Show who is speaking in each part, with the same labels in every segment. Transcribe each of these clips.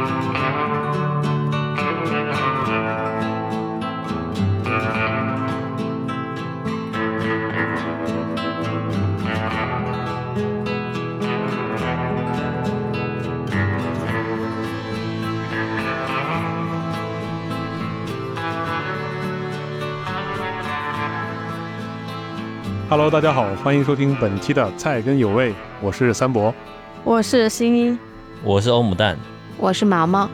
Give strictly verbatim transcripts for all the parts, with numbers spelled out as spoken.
Speaker 1: Hello， 大家好，欢迎收听本期的菜根有味，我是三博，
Speaker 2: 我是新一，
Speaker 3: 我是欧姆蛋，
Speaker 4: 我是毛毛。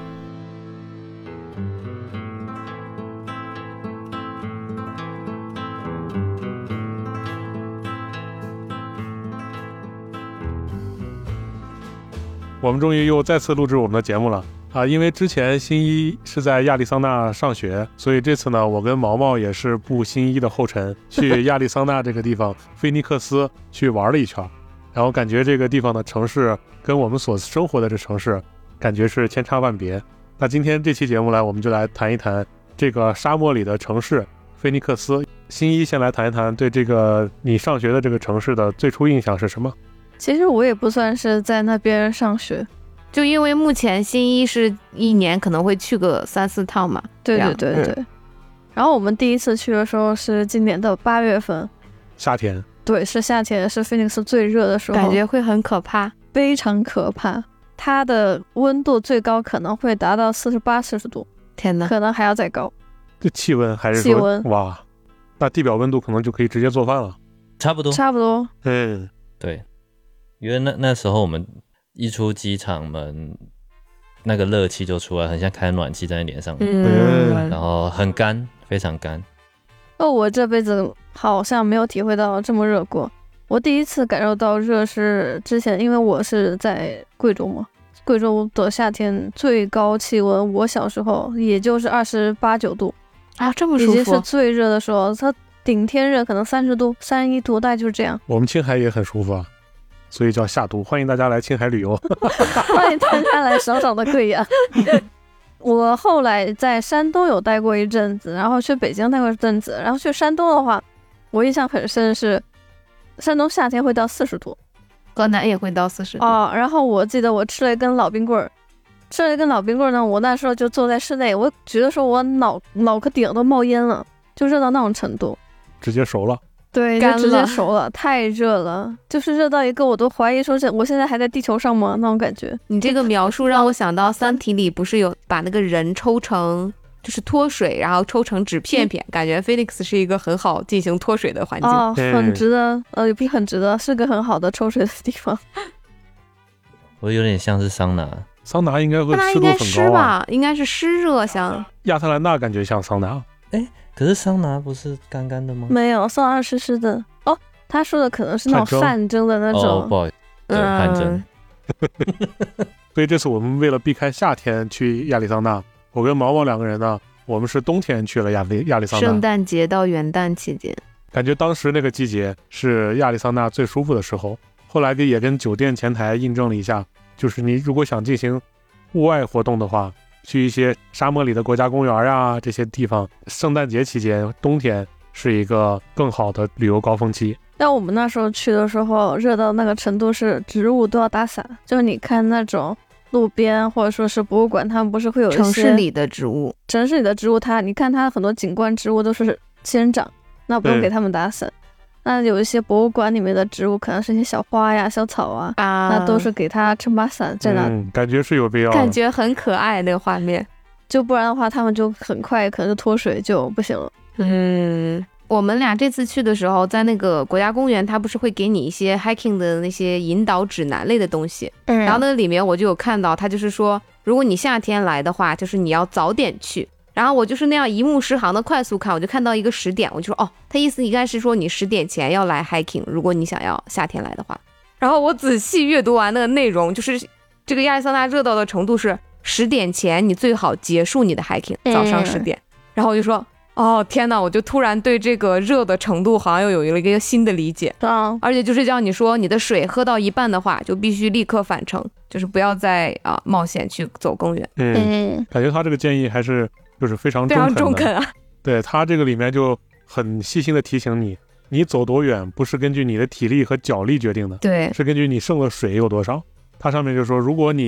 Speaker 1: 我们终于又再次录制我们的节目了啊！因为之前新一是在亚利桑那上学，所以这次呢，我跟毛毛也是步新一的后尘，去亚利桑那这个地方菲尼克斯去玩了一圈，然后感觉这个地方的城市跟我们所生活的这城市感觉是千差万别。那今天这期节目来，我们就来谈一谈这个沙漠里的城市菲尼克斯。新一先来谈一谈对这个你上学的这个城市的最初印象是什么？
Speaker 2: 其实我也不算是在那边上学，
Speaker 4: 就因为目前新一是一年可能会去个三四趟嘛。
Speaker 2: 对对对对、嗯、然后我们第一次去的时候是今年的八月份，
Speaker 1: 夏天。对，
Speaker 2: 是夏天，是菲尼克斯最热的时候，
Speaker 4: 感觉会很可怕，
Speaker 2: 非常可怕。它的温度最高可能会达到四十八摄氏度，
Speaker 4: 天哪，
Speaker 2: 可能还要再高。
Speaker 1: 这气温还是说气温？哇，那地表温度可能就可以直接做饭了。
Speaker 3: 差不多，
Speaker 2: 差不多。
Speaker 1: 嗯，
Speaker 3: 对。因为那那时候我们一出机场门，那个热气就出来，很像开暖气在脸上，
Speaker 2: 嗯，
Speaker 3: 然后很干，非常干。
Speaker 2: 哦，我这辈子好像没有体会到这么热过。我第一次感受到热是之前，因为我是在贵州嘛，贵州的夏天最高气温，我小时候也就是二十八九度
Speaker 4: 啊，这么舒服，
Speaker 2: 已经是最热的时候，它顶天热可能三十度、三十一度，大概就是这样。
Speaker 1: 我们青海也很舒服啊。所以叫夏都，欢迎大家来青海旅游。
Speaker 2: 欢迎大家来爽爽的贵阳。我后来在山东有待过一阵子，然后去北京待过一阵子，然后去山东的话，我印象很深是山东夏天会到四十度，
Speaker 4: 河南也会到四十度
Speaker 2: 哦。然后我记得我吃了一根老冰棍儿，吃了一根老冰棍儿呢，我那时候就坐在室内，我觉得说我脑脑壳顶都冒烟了，就热到那种程度，
Speaker 1: 直接熟了。
Speaker 2: 对，就直接熟了，太热了，就是热到一个我都怀疑说是我现在还在地球上吗那种感觉。
Speaker 4: 你这个描述让我想到三体里不是有把那个人抽成就是脱水，然后抽成纸片片、嗯、感觉 Phoenix 是一个很好进行脱水的环境。
Speaker 2: 哦，很值得，呃，也不是很值得，是个很好的抽水的地方。
Speaker 3: 我有点像是桑拿，
Speaker 1: 桑拿应该会湿度很高、啊、
Speaker 4: 应该湿吧，应该是湿热像
Speaker 1: 亚特兰大感觉像桑拿。
Speaker 3: 哎，可是桑拿不是干干的吗？
Speaker 2: 没有，桑拿是湿的。哦，他说的可能是那种汗蒸的那种。
Speaker 3: 哦，不好意思，对，汗蒸。
Speaker 1: 所以这次我们为了避开夏天去亚利桑那，我跟毛毛两个人呢，我们是冬天去了亚利亚利桑那。
Speaker 4: 圣诞节到元旦期间，
Speaker 1: 感觉当时那个季节是亚利桑那最舒服的时候。后来也跟酒店前台印证了一下，就是你如果想进行户外活动的话，去一些沙漠里的国家公园啊，这些地方，圣诞节期间冬天是一个更好的旅游高峰期。
Speaker 2: 但我们那时候去的时候热到那个程度是植物都要打伞，就是你看那种路边或者说是博物馆，他们不是会有一些
Speaker 4: 城市里的植物，
Speaker 2: 城市里的植物它你看它很多景观植物都是仙人掌，那不用给他们打伞。那有一些博物馆里面的植物可能是一些小花呀小草啊，啊那都是给它撑把伞在那、
Speaker 1: 嗯、感觉是有必要的，
Speaker 4: 感觉很可爱那个画面，
Speaker 2: 就不然的话他们就很快可能就脱水就不行了。
Speaker 4: 嗯，我们俩这次去的时候在那个国家公园，它不是会给你一些 hiking 的那些引导指南类的东西、嗯、然后那个里面我就有看到它就是说如果你夏天来的话就是你要早点去，然后我就是那样一目十行的快速看，我就看到一个十点，我就说哦，他意思应该是说你十点前要来 hiking， 如果你想要夏天来的话。然后我仔细阅读完那个内容，就是这个亚利桑那热到的程度是十点前你最好结束你的 hiking， 早上十点、嗯、然后我就说哦天哪，我就突然对这个热的程度好像又有了一个新的理解。
Speaker 2: 嗯，
Speaker 4: 而且就是叫你说你的水喝到一半的话就必须立刻返程，就是不要再啊冒险去走公园。
Speaker 1: 嗯，感觉他这个建议还是就是非常中肯的，
Speaker 4: 非常中肯啊。
Speaker 1: 对，他这个里面就很细心的提醒你，你走多远不是根据你的体力和脚力决定的，
Speaker 4: 对，
Speaker 1: 是根据你剩的水有多少。它上面就说如果你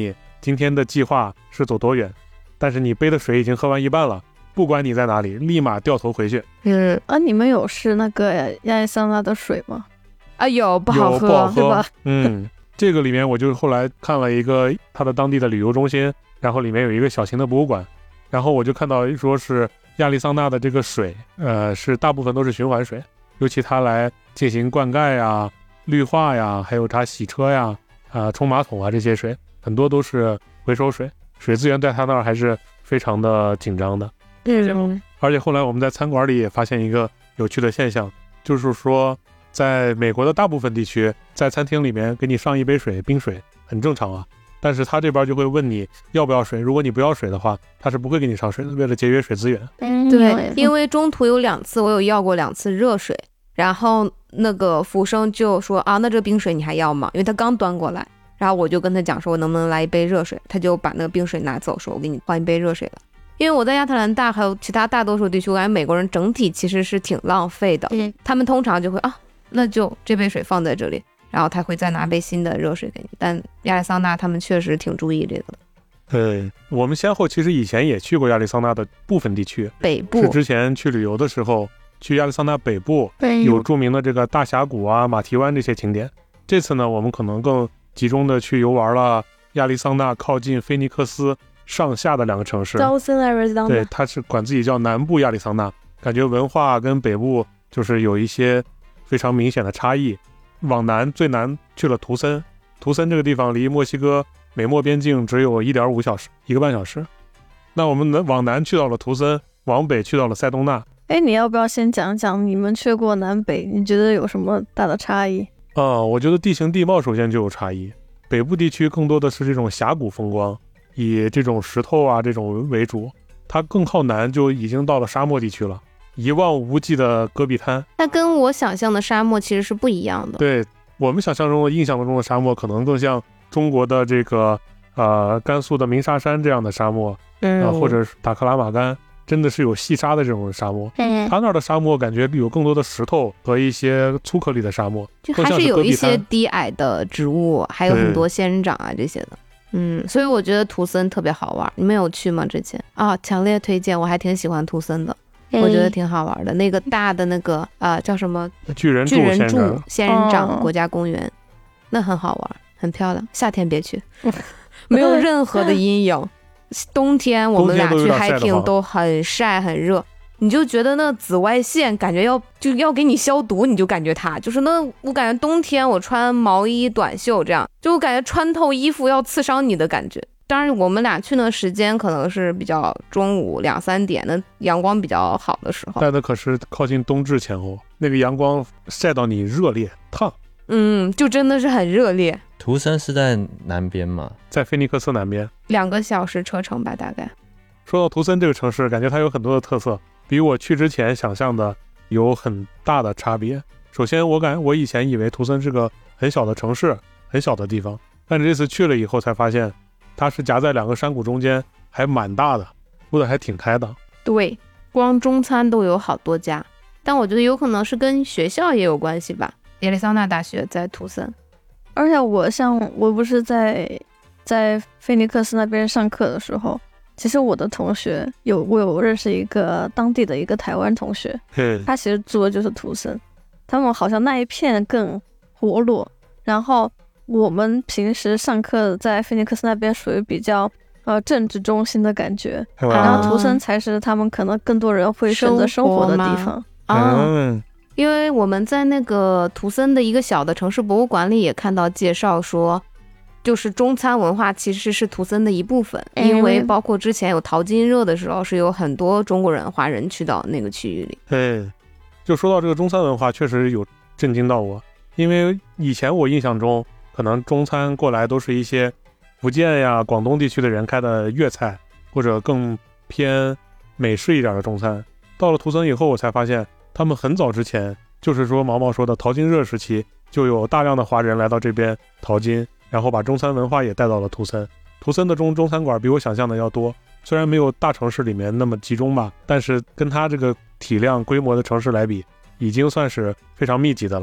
Speaker 1: 今天的计划是走多远，但是你背的水已经喝完一半了，不管你在哪里，立马掉头回去。
Speaker 4: 嗯
Speaker 2: 啊，你们有试那个亚利桑那的水吗？
Speaker 4: 啊，有不好喝，
Speaker 1: 有不好喝
Speaker 2: 对吧？
Speaker 1: 嗯，这个里面我就后来看了一个它的当地的旅游中心，然后里面有一个小型的博物馆，然后我就看到说是亚利桑那的这个水，呃，是大部分都是循环水，尤其它来进行灌溉呀、绿化呀，还有它洗车呀、啊、呃、冲马桶啊这些水，很多都是回收水，水资源在它那儿还是非常的紧张的。
Speaker 4: 嗯，
Speaker 1: 而且后来我们在餐馆里也发现一个有趣的现象，就是说在美国的大部分地区，在餐厅里面给你上一杯水，冰水很正常啊，但是他这边就会问你要不要水，如果你不要水的话，他是不会给你上水的，为了节约水资源。
Speaker 2: 嗯，
Speaker 4: 对，因为中途有两次我有要过两次热水，然后那个服务生就说啊，那这个冰水你还要吗？因为他刚端过来，然后我就跟他讲说我能不能来一杯热水，他就把那个冰水拿走，说我给你换一杯热水了。因为我在亚特兰大还有其他大多数地区，我感觉美国人整体其实是挺浪费的，
Speaker 2: 嗯，
Speaker 4: 他们通常就会啊，那就这杯水放在这里，然后他会再拿杯新的热水给你。但亚利桑那他们确实挺注意这个的。
Speaker 1: 对，我们先后其实以前也去过亚利桑那的部分地区，
Speaker 4: 北部
Speaker 1: 是之前去旅游的时候去亚利桑那北部有著名的这个大峡谷啊、马蹄湾这些景点。这次呢，我们可能更集中的去游玩了亚利桑那靠近菲尼克斯上下的两个城市。对，它是管自己叫南部亚利桑那，感觉文化跟北部就是有一些非常明显的差异。往南最南去了图森，图森这个地方离墨西哥美墨边境只有 一点五小时，一个半小时。那我们往南去到了图森，往北去到了塞东纳。
Speaker 2: 哎，你要不要先讲讲你们去过南北，你觉得有什么大的差异？
Speaker 1: 啊、嗯，我觉得地形地貌首先就有差异。北部地区更多的是这种峡谷风光，以这种石头啊这种为主，它更靠南就已经到了沙漠地区了，一望无际的戈壁滩。
Speaker 4: 它跟我想象的沙漠其实是不一样的。
Speaker 1: 对，我们想象中的印象中的沙漠可能更像中国的这个呃甘肃的鸣沙山这样的沙漠，
Speaker 4: 嗯、
Speaker 1: 呃，或者是塔克拉玛干，真的是有细沙的这种沙漠。
Speaker 2: 嗯，
Speaker 1: 它那儿的沙漠感觉有更多的石头和一些粗颗粒的沙漠，
Speaker 4: 就还是有一些低矮的植物，还有很多仙人掌啊这些的。嗯，所以我觉得图森特别好玩。你们有去吗？之前啊，强烈推荐，我还挺喜欢图森的。我觉得挺好玩的，那个大的那个啊、呃、叫什么
Speaker 1: 巨人
Speaker 4: 巨人柱仙人掌
Speaker 2: 哦
Speaker 4: 国家公园，那很好玩，很漂亮。夏天别去，没有任何的阴影。冬天我们俩去 hiking 都很晒很热，你就觉得那紫外线感觉要就要给你消毒，你就感觉它就是那我感觉冬天我穿毛衣短袖这样，就我感觉穿透衣服要刺伤你的感觉。当然我们俩去那时间可能是比较中午两三点的阳光比较好的时候，
Speaker 1: 但那可是靠近冬至前后，那个阳光晒到你热烈烫。
Speaker 4: 嗯，就真的是很热烈。
Speaker 3: 图森是在南边吗？
Speaker 1: 在菲尼克斯南边，
Speaker 4: 两个小时车程吧大概。
Speaker 1: 说到图森这个城市，感觉它有很多的特色，比我去之前想象的有很大的差别。首先我感我以前以为图森是个很小的城市，很小的地方，但是这次去了以后才发现它是夹在两个山谷中间，还蛮大的，铺的还挺开的。
Speaker 4: 对，光中餐都有好多家，但我觉得有可能是跟学校也有关系吧。亚利桑那大学在图森，
Speaker 2: 而且我像我不是在在菲尼克斯那边上课的时候，其实我的同学有我有认识一个当地的一个台湾同学，他其实住的就是图森，他们好像那一片更活络。然后我们平时上课在菲尼克斯那边属于比较呃政治中心的感觉，然后图森才是他们可能更多人会选择生活的地方
Speaker 4: 啊。嗯，因为我们在那个图森的一个小的城市博物馆里也看到介绍说，就是中餐文化其实是图森的一部分，因为包括之前有淘金热的时候，是有很多中国人华人去到那个区域里。
Speaker 1: 对，就说到这个中餐文化，确实有震惊到我，因为以前我印象中可能中餐过来都是一些福建呀、广东地区的人开的粤菜，或者更偏美式一点的中餐。到了图森以后，我才发现他们很早之前，就是说毛毛说的淘金热时期，就有大量的华人来到这边淘金，然后把中餐文化也带到了图森。图森的中中餐馆比我想象的要多，虽然没有大城市里面那么集中吧，但是跟它这个体量规模的城市来比，已经算是非常密集的了。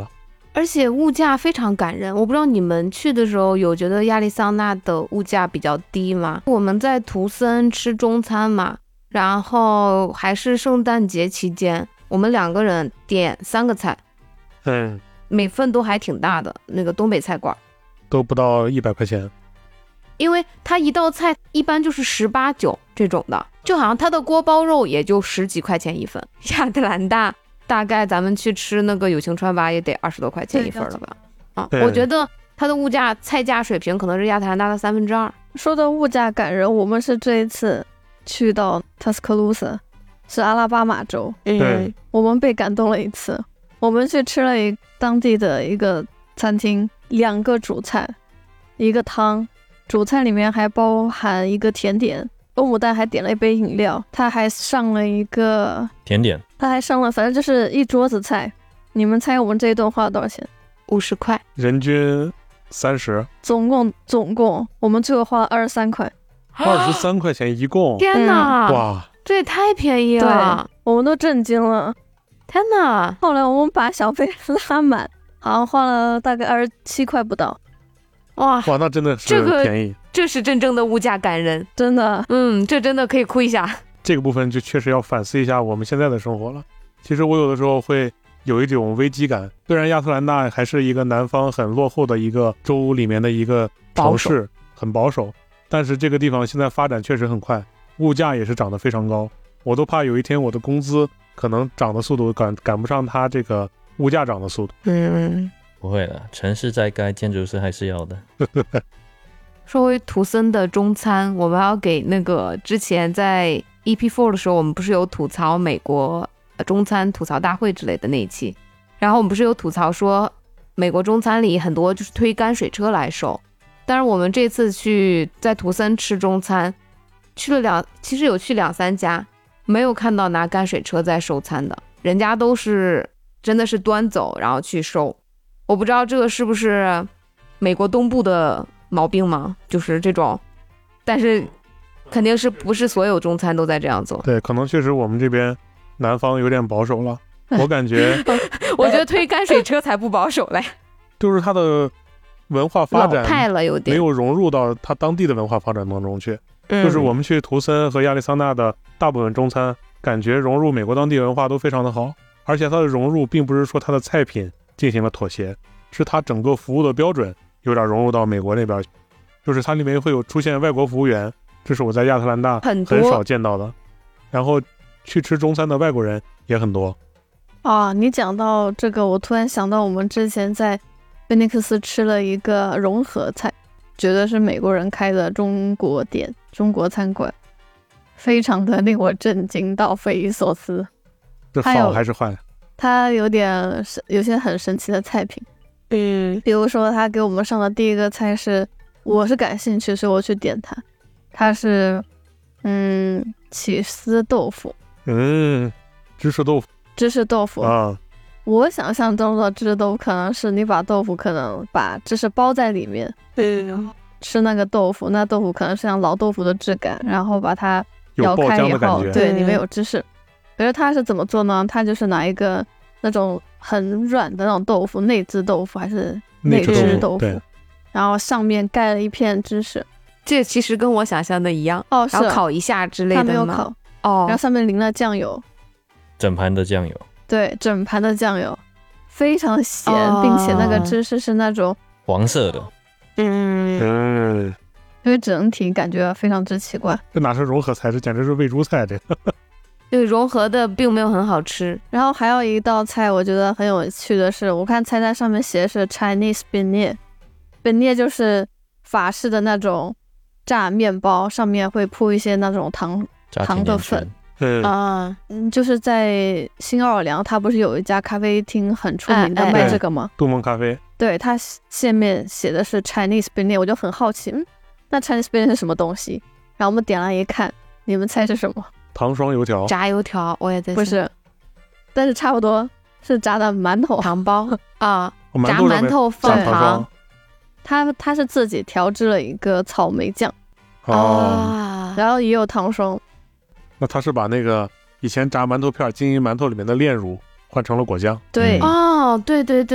Speaker 4: 而且物价非常感人。我不知道你们去的时候有觉得亚利桑那的物价比较低吗？我们在图森吃中餐嘛，然后还是圣诞节期间，我们两个人点三个菜，
Speaker 1: 嗯，
Speaker 4: 每份都还挺大的，那个东北菜馆
Speaker 1: 都不到一百块钱。
Speaker 4: 因为它一道菜一般就是十八九这种的，就好像它的锅包肉也就十几块钱一份。亚特兰大大概咱们去吃那个友情川吧，也得二十多块钱一份了吧？啊，我觉得它的物价菜价水平可能是亚特兰大的三分之二。
Speaker 2: 说的物价感人，我们是这一次去到 Tuscaloosa， 是阿拉巴马州，
Speaker 1: 对，
Speaker 2: 我们被感动了一次。我们去吃了一当地的一个餐厅，两个主菜，一个汤。主菜里面还包含一个甜点，欧姆蛋还点了一杯饮料，他还上了一个
Speaker 3: 甜点，
Speaker 2: 他还上了，反正就是一桌子菜。你们猜我们这一顿花了多少钱？
Speaker 4: 五十块，
Speaker 1: 人均三十，
Speaker 2: 总共总共我们最后花了二十三块，
Speaker 1: 二十三块钱一共。
Speaker 4: 天哪！
Speaker 1: 嗯、哇，
Speaker 4: 这也太便宜了，
Speaker 2: 我们都震惊了。
Speaker 4: 天哪！
Speaker 2: 后来我们把小费拉满，好像花了大概二十七块不到。
Speaker 4: 哇
Speaker 1: 哇，那真的是便宜，
Speaker 4: 这个、这是真正的物价感人，
Speaker 2: 真的，
Speaker 4: 嗯，这真的可以哭一下。
Speaker 1: 这个部分就确实要反思一下我们现在的生活了。其实我有的时候会有一种危机感，虽然亚特兰大还是一个南方很落后的一个州里面的一个城市，很保守，但是这个地方现在发展确实很快，物价也是涨得非常高，我都怕有一天我的工资可能涨的速度赶赶不上它这个物价涨的速度。
Speaker 4: 嗯。
Speaker 3: 不会了，城市在盖，建筑师还是要的。
Speaker 4: 说回图森的中餐，我们要给那个之前在 E P 四 的时候，我们不是有吐槽美国中餐吐槽大会之类的那一期，然后我们不是有吐槽说美国中餐里很多就是推泔水车来收，但是我们这次去在图森吃中餐，去了两，其实有去两三家，没有看到拿泔水车在收餐的，人家都是真的是端走然后去收。我不知道这个是不是美国东部的毛病吗？就是这种，但是肯定是不是所有中餐都在这样做。
Speaker 1: 对，可能确实我们这边南方有点保守了，我感觉
Speaker 4: 我觉得推泔水车才不保守嘞，
Speaker 1: 就是它的文化发展
Speaker 4: 老派了有点，
Speaker 1: 没有融入到它当地的文化发展当中去。
Speaker 4: 嗯、
Speaker 1: 就是我们去图森和亚利桑那的大部分中餐，感觉融入美国当地文化都非常的好，而且它的融入并不是说它的菜品进行了妥协，是它整个服务的标准有点融入到美国那边，就是它里面会有出现外国服务员，这是我在亚特兰大很少见到的，然后去吃中餐的外国人也很多。
Speaker 2: 啊，你讲到这个，我突然想到我们之前在菲尼克斯吃了一个融合菜，觉得是美国人开的中国店，中国餐馆，非常的令我震惊到匪夷所思。
Speaker 1: 这好还是坏？
Speaker 2: 它有点有些很神奇的菜品，嗯，比如说他给我们上的第一个菜是，我是感兴趣，所以我去点它，它是嗯起司豆腐，
Speaker 1: 嗯，芝士豆腐，
Speaker 2: 芝士豆腐
Speaker 1: 啊。
Speaker 2: 我想象中的芝士豆腐可能是你把豆腐可能把芝士包在里面，嗯，吃那个豆腐，那豆腐可能是像老豆腐的质感，然后把它咬开以后，对，里面有芝士。可是它是怎么做呢？它就是拿一个那种很软的那种豆腐，内酯豆腐还是内酯豆腐，然后上面盖了一片芝士。
Speaker 4: 这其实跟我想象的一样
Speaker 2: 哦，是
Speaker 4: 然后烤一下之类的吗？
Speaker 2: 它没有烤
Speaker 4: 哦，
Speaker 2: 然后上面淋了酱油，
Speaker 3: 整盘的酱油，
Speaker 2: 对，整盘的酱油，非常咸，哦、并且那个芝士是那种
Speaker 3: 黄色的，
Speaker 2: 嗯
Speaker 1: 嗯，
Speaker 2: 因为整体感觉非常之奇怪。
Speaker 1: 这哪是融合菜，这简直是喂猪菜这个。
Speaker 4: 对，融合的并没有很好吃。
Speaker 2: 然后还有一道菜我觉得很有趣的是，我看菜单上面写的是 Chinese beignet，beignet 就是法式的那种炸面包，上面会铺一些那种糖糖的粉。
Speaker 1: 嗯
Speaker 2: 啊，嗯，就是在新奥尔良，它不是有一家咖啡厅很出名的卖这个吗？
Speaker 1: 杜蒙咖啡。
Speaker 2: 对，它下面写的是 Chinese beignet， 我就很好奇，嗯，那 Chinese beignet 是什么东西？然后我们点来一看，你们猜是什么？
Speaker 1: 糖霜油条，
Speaker 4: 炸油条，我也在想
Speaker 2: 不是，但是差不多是炸的馒头
Speaker 4: 糖包啊，炸
Speaker 1: 馒
Speaker 4: 头放糖，
Speaker 2: 它它是自己调制了一个草莓酱
Speaker 1: 哦，
Speaker 2: 然后也有糖霜。
Speaker 1: 那他是把那个以前炸馒头片金银馒头里面的炼乳换成了果酱。
Speaker 2: 对、
Speaker 4: 嗯、哦，对对对，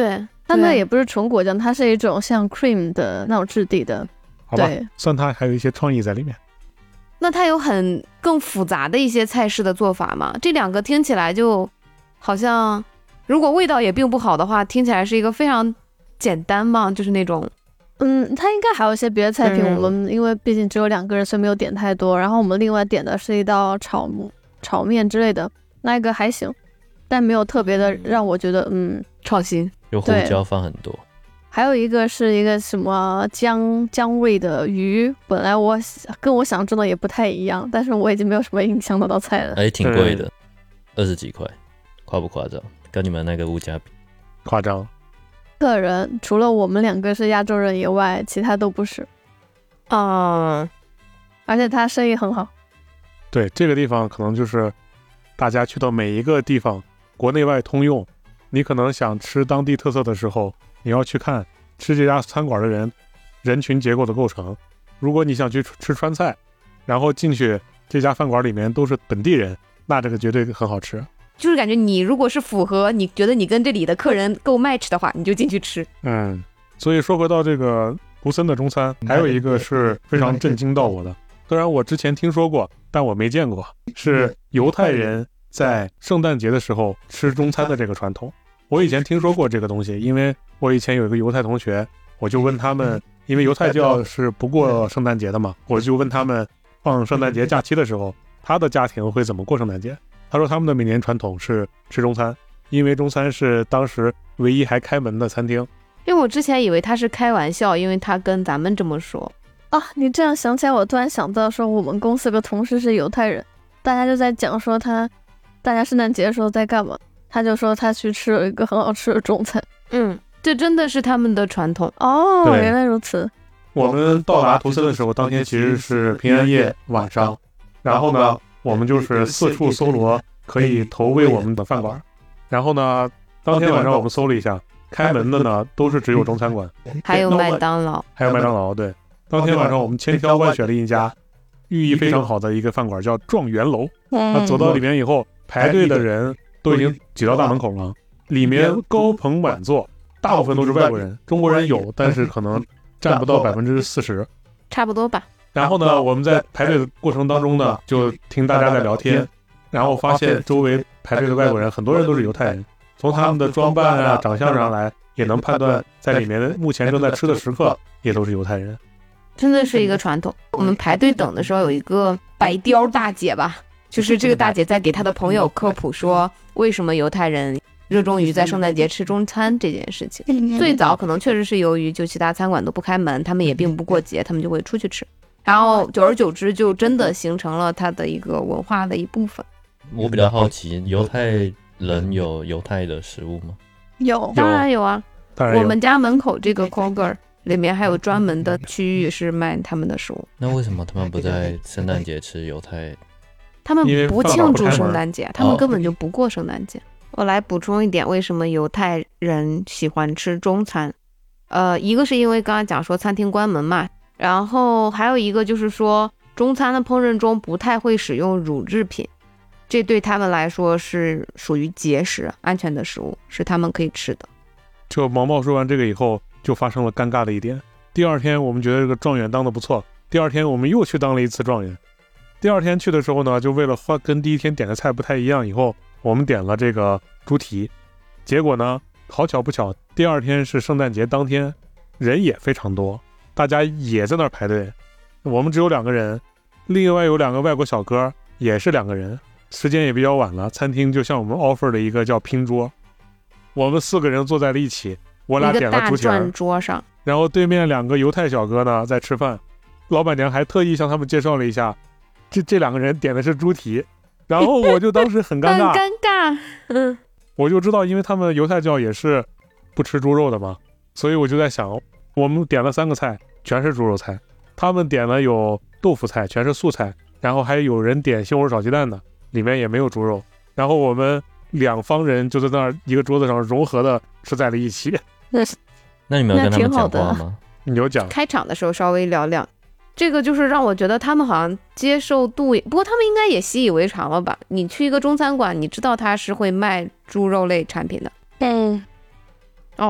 Speaker 2: 它那也不是纯果酱，它是一种像 cream 的那种质地的。
Speaker 1: 好吧，
Speaker 2: 对，
Speaker 1: 算它还有一些创意在里面。
Speaker 4: 那它有很更复杂的一些菜式的做法吗？这两个听起来就好像，如果味道也并不好的话，听起来是一个非常简单嘛，就是那种。
Speaker 2: 嗯，它应该还有一些别的菜品，
Speaker 4: 嗯、
Speaker 2: 我们因为毕竟只有两个人，所以没有点太多。然后我们另外点的是一道炒炒面之类的，那个还行，但没有特别的让我觉得嗯
Speaker 4: 创新。
Speaker 3: 有胡椒放很多。
Speaker 2: 还有一个是一个什么姜姜味的鱼，本来我跟我想中的也不太一样，但是我已经没有什么印象那道菜了。
Speaker 3: 哎，挺贵的，二十几块，夸不夸张？跟你们那个物价比，
Speaker 1: 夸张。
Speaker 2: 个人除了我们两个是亚洲人以外，其他都不是。
Speaker 4: 嗯，
Speaker 2: 而且他生意很好。
Speaker 1: 对，这个地方可能就是大家去到每一个地方，国内外通用。你可能想吃当地特色的时候，你要去看吃这家餐馆的人人群结构的构成。如果你想去吃川菜，然后进去这家饭馆里面都是本地人，那这个绝对很好吃。
Speaker 4: 就是感觉你如果是符合你觉得你跟这里的客人够 match 的话，你就进去吃。
Speaker 1: 嗯，所以说回到这个胡森的中餐，还有一个是非常震惊到我的，虽然我之前听说过，但我没见过，是犹太人在圣诞节的时候吃中餐的这个传统。我以前听说过这个东西，因为我以前有一个犹太同学，我就问他们，因为犹太教是不过圣诞节的嘛，我就问他们放圣诞节假期的时候，他的家庭会怎么过圣诞节。他说他们的每年传统是吃中餐，因为中餐是当时唯一还开门的餐厅。
Speaker 4: 因为我之前以为他是开玩笑，因为他跟咱们这么说
Speaker 2: 啊。你这样想起来，我突然想到说我们公司有个同事是犹太人，大家就在讲说他大家圣诞节的时候在干嘛，他就说他去吃了一个很好吃的中餐。
Speaker 4: 嗯，这真的是他们的传统
Speaker 2: 哦，原来如此。
Speaker 1: 我们到达图森的时候，当天其实是平安夜晚上，然后呢我们就是四处搜罗可以投喂我们的饭馆，然后呢当天晚上我们搜了一下，开门的呢都是只有中餐馆，
Speaker 4: 还有麦当劳，
Speaker 1: 还有麦当劳。对，当天晚上我们千挑万选了一家寓意非常好的一个饭馆，叫状元楼。那走到里面以后，排队的人都已经挤到大门口了，里面高朋满座，大部分都是外国人，中国人有，但是可能占不到百分之四十，
Speaker 4: 差不多吧。
Speaker 1: 然后呢，我们在排队的过程当中呢，就听大家在聊天，然后发现周围排队的外国人，很多人都是犹太人，从他们的装扮啊、长相上来，也能判断在里面目前正在吃的食客也都是犹太人。
Speaker 4: 真的是一个传统。我们排队等的时候，有一个白貂大姐吧，就是这个大姐在给她的朋友科普说，为什么犹太人热衷于在圣诞节吃中餐这件事情。最早可能确实是由于就其他餐馆都不开门，他们也并不过节，他们就会出去吃，然后久而久之就真的形成了它的一个文化的一部分。
Speaker 3: 我比较好奇，犹太人有犹太的食物吗？
Speaker 2: 有，
Speaker 4: 当然有啊。
Speaker 1: 当然有。
Speaker 4: 我们家门口这个 Kroger 里面还有专门的区域是卖他们的食物。
Speaker 3: 那为什么他们不在圣诞节吃犹太？
Speaker 4: 他们不庆祝圣诞节，他们根本就不过圣诞节。我来补充一点，为什么犹太人喜欢吃中餐？呃，一个是因为刚刚讲说餐厅关门嘛，然后还有一个就是说中餐的烹饪中不太会使用乳制品，这对他们来说是属于节食安全的食物，是他们可以吃的。
Speaker 1: 就毛毛说完这个以后，就发生了尴尬的一点。第二天我们觉得这个状元当得不错，第二天我们又去当了一次状元。第二天去的时候呢，就为了换跟第一天点的菜不太一样，以后我们点了这个猪蹄。结果呢，好巧不巧，第二天是圣诞节当天，人也非常多，大家也在那儿排队。我们只有两个人，另外有两个外国小哥也是两个人，时间也比较晚了，餐厅就向我们 offer 了一个叫拼桌，我们四个人坐在了一起，我俩点了猪蹄，
Speaker 4: 一个大转桌上，
Speaker 1: 然后对面两个犹太小哥呢在吃饭，老板娘还特意向他们介绍了一下，这这两个人点的是猪蹄，然后我就当时很尴尬，
Speaker 4: 很尴尬，嗯，
Speaker 1: 我就知道，因为他们犹太教也是不吃猪肉的嘛，所以我就在想，我们点了三个菜，全是猪肉菜，他们点了有豆腐菜，全是素菜，然后还有人点西红柿炒鸡蛋的，里面也没有猪肉，然后我们两方人就在那儿一个桌子上融合的吃在了一起。
Speaker 3: 那你们有跟他们讲话吗？
Speaker 1: 你有讲，
Speaker 4: 开场的时候稍微聊聊，这个就是让我觉得他们好像接受度，不过他们应该也习以为常了吧？你去一个中餐馆，你知道他是会卖猪肉类产品的。
Speaker 2: 嗯，
Speaker 4: 哦，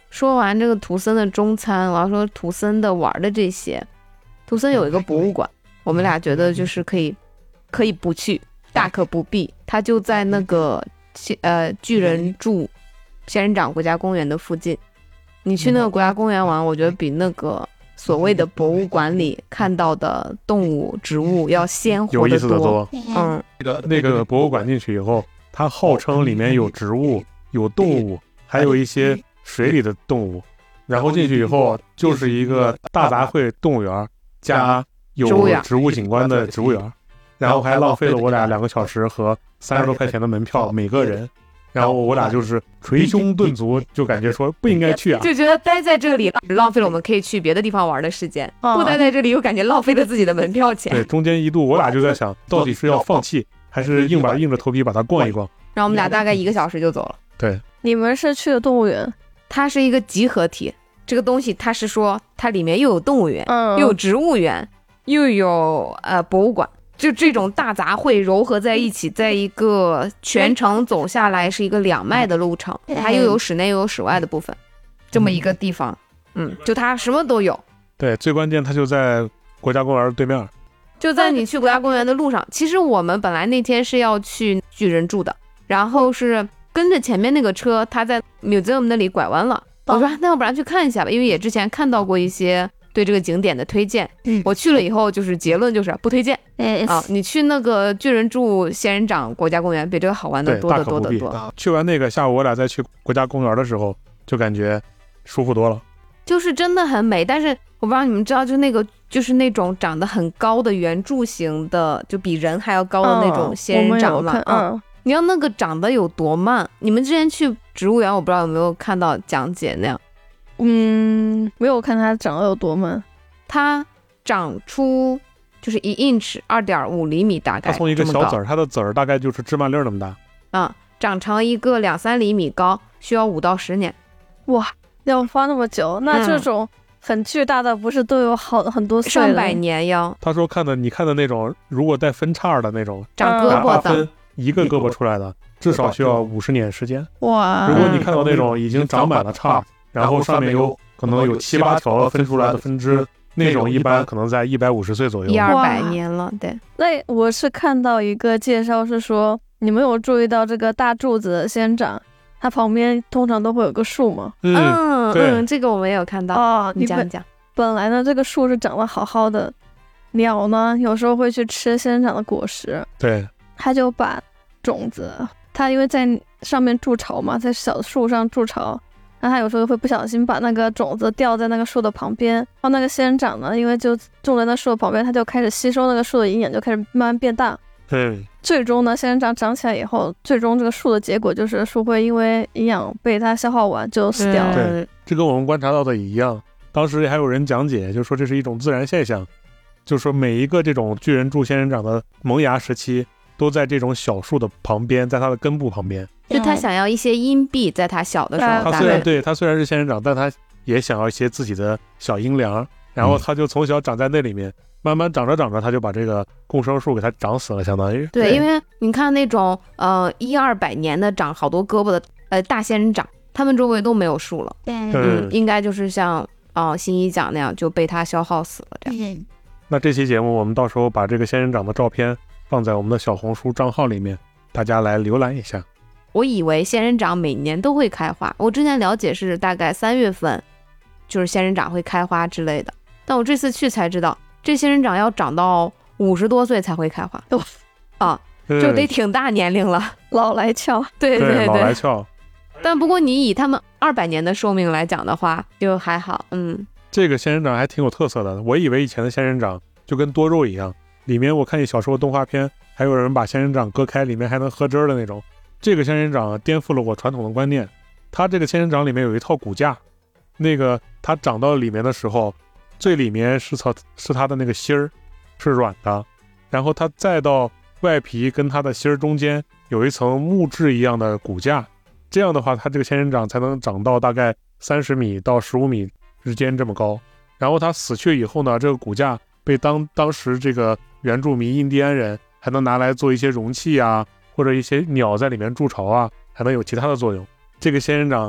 Speaker 4: 说完这个图森的中餐，我要说图森的玩的这些。图森有一个博物馆，我们俩觉得就是可以可以不去，大可不必。它就在那个呃巨人柱仙人掌国家公园的附近。你去那个国家公园玩，我觉得比那个所谓的博物馆里看到的动物植物要鲜活
Speaker 1: 有意
Speaker 4: 得
Speaker 1: 思的多。
Speaker 4: 嗯，
Speaker 1: 那个那个博物馆进去以后，它号称里面有植物、有动物，还有一些水里的动物。然后进去以后就是一个大杂烩动物园加有植物景观的植物园，然后还浪费了我俩两个小时和三十多块钱的门票每个人。然后我俩就是捶胸顿足，就感觉说不应该去啊，
Speaker 4: 就觉得待在这里浪费了我们可以去别的地方玩的时间，
Speaker 2: 哦、
Speaker 4: 不待在这里又感觉浪费了自己的门票钱。
Speaker 1: 对，中间一度我俩就在想，到底是要放弃，还是硬把硬着头皮把它逛一逛。
Speaker 4: 然后我们俩大概一个小时就走了。
Speaker 1: 对，
Speaker 2: 你们是去的动物园，
Speaker 4: 它是一个集合体。这个东西它是说它里面又有动物园，
Speaker 2: 嗯、
Speaker 4: 又有植物园，又有呃博物馆，就这种大杂烩糅合在一起，在一个全程走下来是一个两迈的路程，它又有室内又有室外的部分，这么一个地方。嗯，就它什么都有。
Speaker 1: 对，最关键它就在国家公园对面，
Speaker 4: 就在你去国家公园的路上。其实我们本来那天是要去巨人住的，然后是跟着前面那个车，它在 museum 那里拐弯了。我说那要不然去看一下吧，因为也之前看到过一些对这个景点的推荐。嗯，我去了以后就是结论就是不推荐。嗯啊，你去那个巨人柱仙人掌国家公园比这个好玩的多得多得多。
Speaker 1: 去完那个下午我俩再去国家公园的时候就感觉舒服多了，
Speaker 4: 就是真的很美。但是我不知道你们知道，就那个就是那种长得很高的圆柱形的，就比人还要高的那种仙人掌嘛。
Speaker 2: 嗯，嗯
Speaker 4: 你要那个长得有多慢？你们之前去植物园，我不知道有没有看到讲解那样。
Speaker 2: 嗯，没有看它长得有多慢。
Speaker 4: 它长出就是一 inch 二点五厘米大概。
Speaker 1: 它从一个小籽儿，它的籽儿大概就是芝麻粒那么大。
Speaker 4: 嗯，长成一个两三厘米高，需要五到十年。
Speaker 2: 哇，要花那么久？那这种很巨大的不是都有好很多岁了？
Speaker 4: 上百年呀。
Speaker 1: 他说看的你看的那种，如果带分叉的那种，
Speaker 4: 长胳膊的。
Speaker 1: 一个胳膊出来的至少需要五十年时间。
Speaker 2: 哇！
Speaker 1: 如果你看到那种已经长满了叉，然后上面有可能有七八条分出来的分支，那种一般可能在一百五十岁左右，
Speaker 4: 一二百年了。对。
Speaker 2: 那我是看到一个介绍是说，你们有注意到这个大柱子的仙人掌，它旁边通常都会有个树吗？
Speaker 1: 嗯
Speaker 4: 嗯嗯，这个我没有看到。
Speaker 2: 哦，
Speaker 4: 你讲讲。
Speaker 2: 本来呢，这个树是长得好好的，鸟呢有时候会去吃仙人掌的果实。
Speaker 1: 对。
Speaker 2: 它就把种子，它因为在上面筑巢嘛，在小树上筑巢，然后它有时候会不小心把那个种子掉在那个树的旁边，然后那个仙人掌呢，因为就种在那树的旁边，它就开始吸收那个树的营养，就开始慢慢变大。
Speaker 1: 对，
Speaker 2: 最终呢，仙人掌长起来以后，最终这个树的结果就是树会因为营养被它消耗完就死掉了。
Speaker 1: 对，这跟我们观察到的一样。当时还有人讲解，就说这是一种自然现象，就说每一个这种巨人柱仙人掌的萌芽时期都在这种小树的旁边，在它的根部旁边。
Speaker 4: 就他想要一些阴蔽，在他小的时候。
Speaker 1: 他虽然对他虽然是仙人掌，但他也想要一些自己的小阴凉，然后他就从小长在那里面，慢慢长着长着，他就把这个共生树给他长死了，相当于。
Speaker 4: 对，因为你看那种呃一二百年的长好多胳膊的呃大仙人掌，他们周围都没有树了。嗯，应该就是像啊、呃、新一讲那样就被他消耗死了这样。
Speaker 1: 嗯、那这期节目我们到时候把这个仙人掌的照片放在我们的小红书账号里面，大家来浏览一下。
Speaker 4: 我以为仙人掌每年都会开花，我之前了解是大概三月份就是仙人掌会开花之类的，但我这次去才知道，这仙人掌要长到五十多岁才会开花。啊，就得挺大年龄了，
Speaker 2: 老来俏。
Speaker 4: 对对对，
Speaker 1: 老来俏。
Speaker 4: 但不过你以他们二百年的寿命来讲的话，就还好。嗯，
Speaker 1: 这个仙人掌还挺有特色的。我以为以前的仙人掌就跟多肉一样，里面我看你小时候动画片，还有人把仙人掌割开，里面还能喝汁儿的那种。这个仙人掌颠覆了我传统的观念，它这个仙人掌里面有一套骨架，那个它长到里面的时候，最里面是它是它的那个芯儿是软的，然后它再到外皮跟它的芯儿中间有一层木质一样的骨架，这样的话它这个仙人掌才能长到大概三十米到十五米之间这么高。然后它死去以后呢，这个骨架被当当时这个原住民印第安人还能拿来做一些容器啊，或者一些鸟在里面筑巢啊，还能有其他的作用。这个仙人掌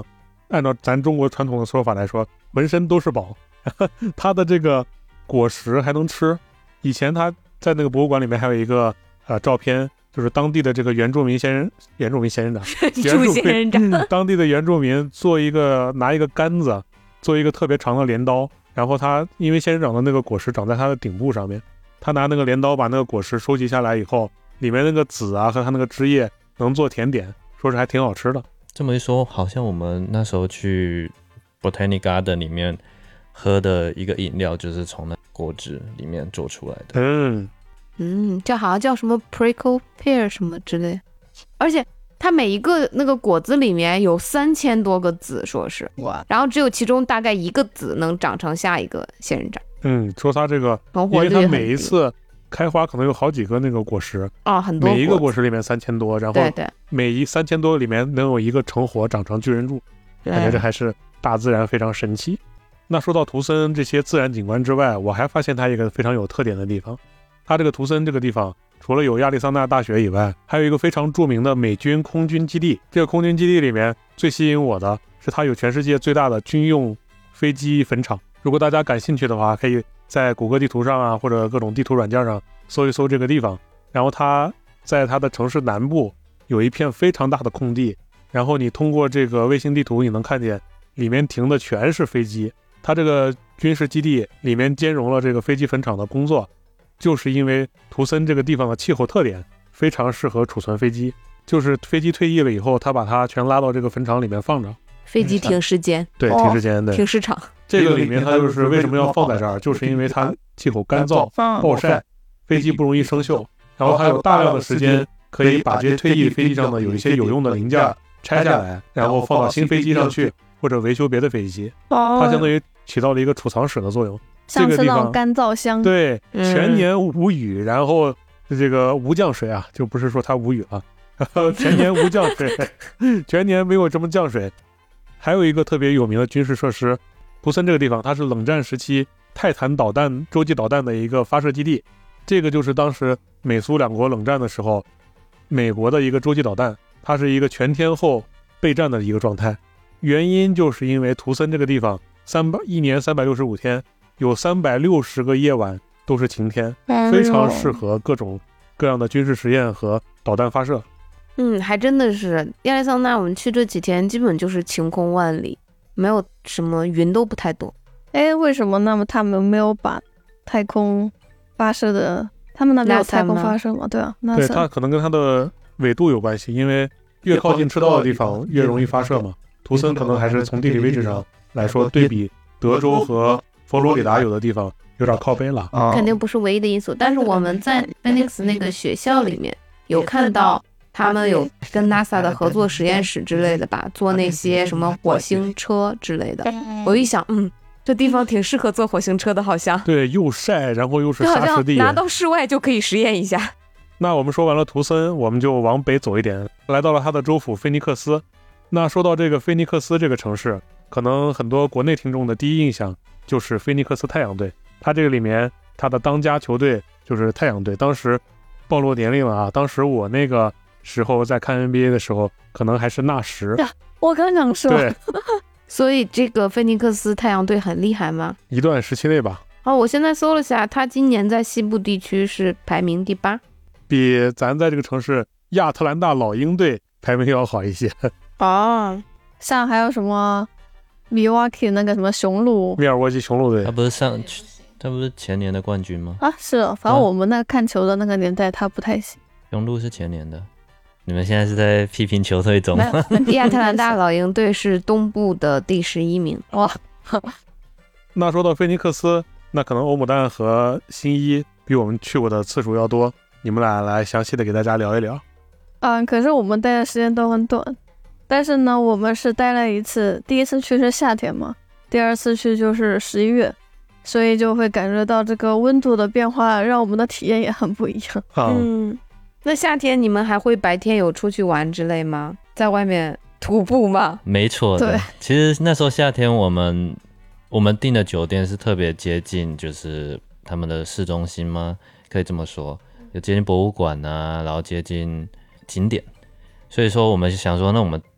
Speaker 1: 按照咱中国传统的说法来说，浑身都是宝。它的这个果实还能吃。以前他在那个博物馆里面还有一个呃照片，就是当地的这个原住民仙人原住民仙人掌原住
Speaker 4: 仙人掌、
Speaker 1: 嗯、当地的原住民做一个拿一个杆子做一个特别长的镰刀，然后他因为仙人掌的那个果实长在它的顶部上面，他拿那个镰刀把那个果实收集下来以后，里面那个籽啊和它那个汁液能做甜点，说是还挺好吃的。
Speaker 3: 这么一说，好像我们那时候去 Botanic Garden 里面喝的一个饮料就是从那果汁里面做出来的。
Speaker 1: 嗯
Speaker 4: 嗯，这好像叫什么 prickle pear 什么之类，而且它每一个那个果子里面有三千多个籽，说是哇，然后只有其中大概一个籽能长成下一个仙人掌。
Speaker 1: 嗯，说它这个，因为它每一次开花可能有好几个那个果实
Speaker 4: 啊，很多
Speaker 1: 每一个果实里面三千多，然后
Speaker 4: 对对，
Speaker 1: 每一三千多里面能有一个成活长成巨人柱，感觉这还是大自然非常神奇。那说到图森这些自然景观之外，我还发现它一个非常有特点的地方。它这个图森这个地方除了有亚利桑那大学以外，还有一个非常著名的美军空军基地。这个空军基地里面最吸引我的是它有全世界最大的军用飞机坟场。如果大家感兴趣的话，可以在谷歌地图上啊或者各种地图软件上搜一搜这个地方。然后它在它的城市南部有一片非常大的空地，然后你通过这个卫星地图你能看见里面停的全是飞机。它这个军事基地里面兼容了这个飞机坟场的工作，就是因为图森这个地方的气候特点非常适合储存飞机，就是飞机退役了以后，他把它全拉到这个坟场里面放着。
Speaker 4: 飞机停尸间，
Speaker 1: 对，停尸间，对，
Speaker 4: 停尸场。
Speaker 1: 这个里面它就是为什么要放在这儿，就是因为它气候干燥、暴晒，飞机不容易生锈，然后还有大量的时间可以把这些退役飞机上的有一些有用的零件拆下来，然后放到新飞机上去，或者维修别的飞机。它相当于起到了一个储藏室的作用。
Speaker 2: 像是那种干燥箱，
Speaker 1: 对，全年无雨，然后这个无降水啊，就不是说它无雨了，全年无降水，全年没有什么降水。还有一个特别有名的军事设施，图森这个地方，它是冷战时期泰坦导弹洲际导弹的一个发射基地。这个就是当时美苏两国冷战的时候，美国的一个洲际导弹，它是一个全天候备战的一个状态。原因就是因为图森这个地方，三百一年三百六十五天。有三百六十个夜晚都是晴天，非常适合各种各样的军事实验和导弹发射。
Speaker 4: 嗯，还真的是亚利桑那，我们去这几天基本就是晴空万里，没有什么云都不太多。
Speaker 2: 哎，为什么那么他们没有把太空发射的，他们那边有太空发射吗？对啊，
Speaker 1: 对，它可能跟它的纬度有关系，因为越靠近赤道的地方越容易发射嘛。图森可能还是从地理位置上来说，对比德州和佛罗里达有的地方有点靠背了，
Speaker 4: 啊、肯定不是唯一的因素。但是我们在 Phoenix 那个学校里面有看到他们有跟 NASA 的合作实验室之类的吧，做那些什么火星车之类的。我一想，嗯，这地方挺适合做火星车的，好像。
Speaker 1: 对，又晒，然后又是沙石地，
Speaker 4: 拿到室外就可以实验一下。
Speaker 1: 那我们说完了图森，我们就往北走一点，来到了它的州府菲尼克斯。那说到这个菲尼克斯这个城市，可能很多国内听众的第一印象就是菲尼克斯太阳队。它这个里面它的当家球队就是太阳队。当时暴露年龄了啊，当时我那个时候在看 N B A 的时候可能还是纳什。
Speaker 2: 我刚想说，
Speaker 1: 对
Speaker 4: 所以这个菲尼克斯太阳队很厉害吗？
Speaker 1: 一段时期内吧。
Speaker 4: 哦，我现在搜了下，他今年在西部地区是排名第八，
Speaker 1: 比咱在这个城市亚特兰大老鹰队排名要好一些。
Speaker 2: 哦，像还有什么米尔瓦基那个什么雄鹿，
Speaker 1: 密尔沃基雄鹿队，
Speaker 3: 他不是上他不是前年的冠军吗？
Speaker 2: 啊，是哦，反正我们那看球的那个年代他不太行。
Speaker 3: 雄鹿是前年的。你们现在是在批评球队中吗？
Speaker 4: 亚特兰大老鹰队是东部的第十一名。哇，
Speaker 1: 那说到菲尼克斯，那可能欧姆蛋和新一比我们去过的次数要多，你们俩来详细的给大家聊一聊。
Speaker 2: 嗯，可是我们待的时间都很短，但是呢，我们是待了一次，第一次去是夏天嘛，第二次去就是十一月，所以就会感觉到这个温度的变化，让我们的体验也很不一样。
Speaker 1: 啊、
Speaker 4: 嗯，那夏天你们还会白天有出去玩之类吗？在外面徒步吗？
Speaker 3: 没错的。
Speaker 2: 对，
Speaker 3: 其实那时候夏天我们我们订的酒店是特别接近，就是他们的市中心吗？可以这么说，有接近博物馆啊，然后接近景点，所以说我们想说，那我们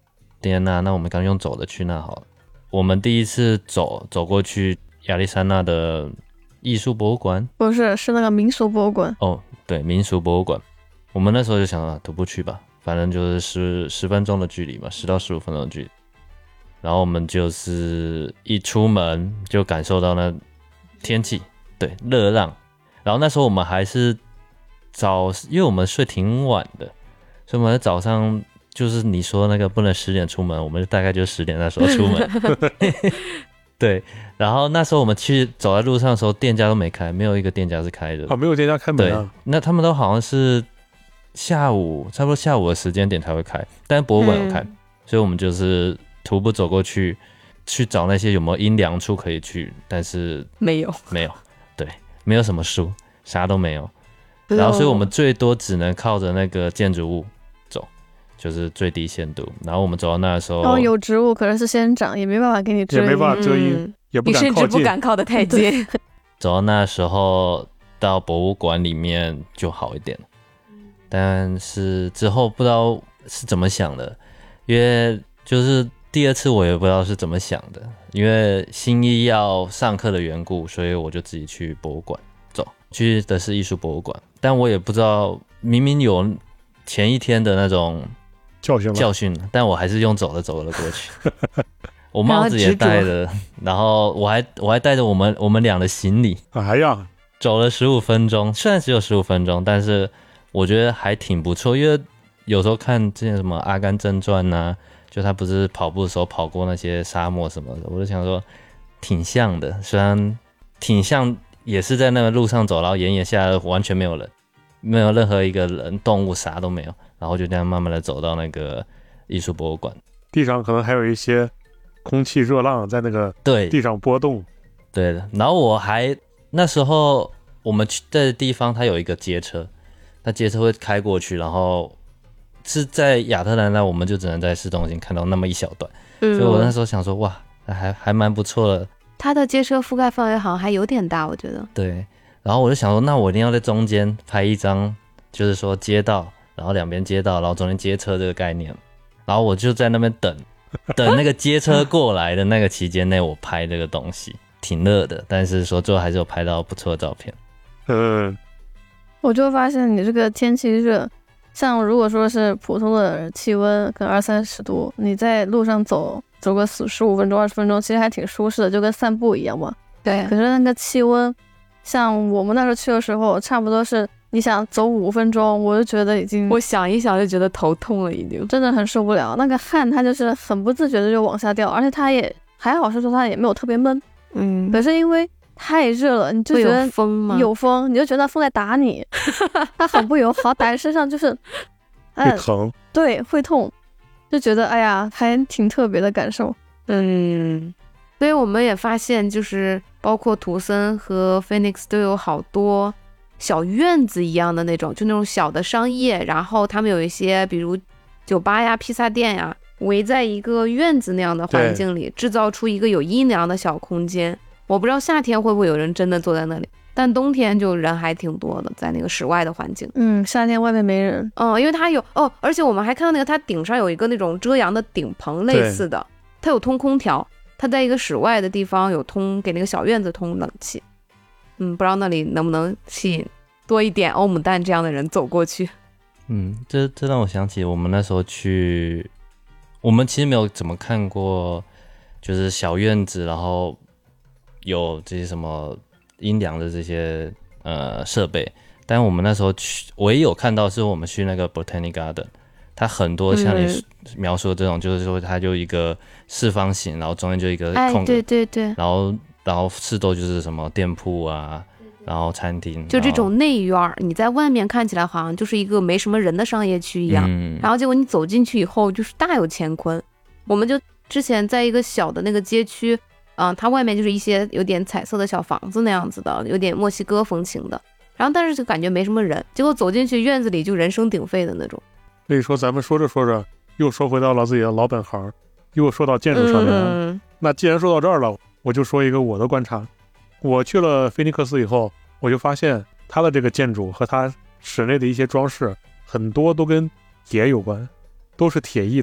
Speaker 3: 蒂安娜，那我们刚用走的去那好了。我们第一次走走过去亚利桑那的艺术博物馆，
Speaker 2: 不是，是那个民俗博物馆。
Speaker 3: 哦，对，民俗博物馆。我们那时候就想啊，徒步去吧，反正就是十十分钟的距离嘛，十到十五分钟的距离。然后我们就是一出门就感受到那天气，对，热浪。然后那时候我们还是早，因为我们睡挺晚的，所以我们在早上就是你说那个不能十点出门，我们大概就十点那时候出门。对，然后那时候我们去走在路上的时候，店家都没开，没有一个店家是开的。
Speaker 1: 啊，没有店家开门啊。
Speaker 3: 对，那他们都好像是下午差不多下午的时间点才会开，但是博物馆有开，嗯、所以我们就是徒步走过去，去找那些有没有阴凉处可以去，但是
Speaker 4: 没有，
Speaker 3: 没有，对，没有什么树，啥都没有。然后，所以我们最多只能靠着那个建筑物走，就是最低限度。然后我们走到那的时候，
Speaker 2: 哦，有植物，可是是仙长，也没办法给你遮阴，
Speaker 1: 也没办法遮阴，嗯、也不敢靠近，
Speaker 4: 你甚至不敢靠得太近。
Speaker 3: 走到那的时候，到博物馆里面就好一点了。但是之后不知道是怎么想的，因为就是第二次我也不知道是怎么想的，因为新一要上课的缘故，所以我就自己去博物馆走，去的是艺术博物馆，但我也不知道，明明有前一天的那种
Speaker 1: 教训
Speaker 3: 教训，但我还是用走的走了过去。我帽子也戴了，然后我还我还带着我们我们俩的行李，
Speaker 1: 哎呀，
Speaker 3: 走了十五分钟，虽然只有十五分钟，但是我觉得还挺不错，因为有时候看之前什么《阿甘正传》啊，就他不是跑步的时候跑过那些沙漠什么的，我就想说挺像的，虽然挺像，也是在那个路上走，然后炎炎夏日完全没有人，没有任何一个人动物啥都没有，然后就这样慢慢的走到那个艺术博物馆，
Speaker 1: 地上可能还有一些空气热浪在那个地上波动。
Speaker 3: 对的，然后我还那时候我们去的地方它有一个街车，那街车会开过去，然后是在亚特兰大，我们就只能在市中心看到那么一小段，嗯、所以我那时候想说，哇，还还蛮不错的。
Speaker 4: 它的街车覆盖范围好像还有点大，我觉得。
Speaker 3: 对，然后我就想说，那我一定要在中间拍一张，就是说街道，然后两边街道，然后中间街车这个概念，然后我就在那边等，等那个街车过来的那个期间内，我拍这个东西，挺热的，但是说最后还是有拍到不错的照片。
Speaker 1: 嗯。
Speaker 2: 我就发现你这个天气热，像如果说是普通的气温可能二三十度，你在路上走走个十五分钟二十分钟，其实还挺舒适的，就跟散步一样嘛。
Speaker 4: 对。
Speaker 2: 可是那个气温，像我们那时候去的时候，差不多是你想走五分钟，我就觉得已经，
Speaker 4: 我想一想就觉得头痛了，已经
Speaker 2: 真的很受不了。那个汗它就是很不自觉的就往下掉，而且它也还好是说它也没有特别闷，
Speaker 4: 嗯，
Speaker 2: 可是因为太热了，你就觉得
Speaker 4: 有风吗？
Speaker 2: 有风，你就觉得风在打你，它很不友好，打在身上就是，
Speaker 1: 哎、会疼，
Speaker 2: 对，会痛，就觉得哎呀，还挺特别的感受。
Speaker 4: 嗯，所以我们也发现，就是包括图森和 Phoenix 都有好多小院子一样的那种，就那种小的商业，然后他们有一些比如酒吧呀、披萨店呀，围在一个院子那样的环境里，制造出一个有阴凉的小空间。我不知道夏天会不会有人真的坐在那里，但冬天就人还挺多的，在那个室外的环境。
Speaker 2: 嗯，夏天外面没人。
Speaker 4: 嗯，因为它有哦，而且我们还看到那个它顶上有一个那种遮阳的顶棚类似的，它有通空调，它在一个室外的地方有通给那个小院子通冷气。嗯，不知道那里能不能吸引多一点欧姆蛋这样的人走过去。
Speaker 3: 嗯，这这让我想起我们那时候去，我们其实没有怎么看过，就是小院子，然后有这些什么阴凉的这些呃设备，但我们那时候去，我也有看到，是我们去那个 Botanic Garden， 它很多像你描述的这种，嗯、就是说它就一个四方形，然后中间就一个空格，
Speaker 4: 哎，对对对，
Speaker 3: 然后然后四周就是什么店铺啊，然后餐厅，
Speaker 4: 就这种内院，你在外面看起来好像就是一个没什么人的商业区一样，嗯、然后结果你走进去以后就是大有乾坤。我们就之前在一个小的那个街区。嗯，它外面就是一些有点彩色的小房子那样子的，有点墨西哥风情的，然后但是就感觉没什么人，结果走进去院子里就人声鼎沸的那种。
Speaker 1: 所以说咱们说着说着又说回到了自己的老本行，又说到建筑上面了。嗯、那既然说到这儿了，我就说一个我的观察。我去了菲尼克斯以后，我就发现它的这个建筑和它室内的一些装饰很多都跟铁有关，都是铁艺的。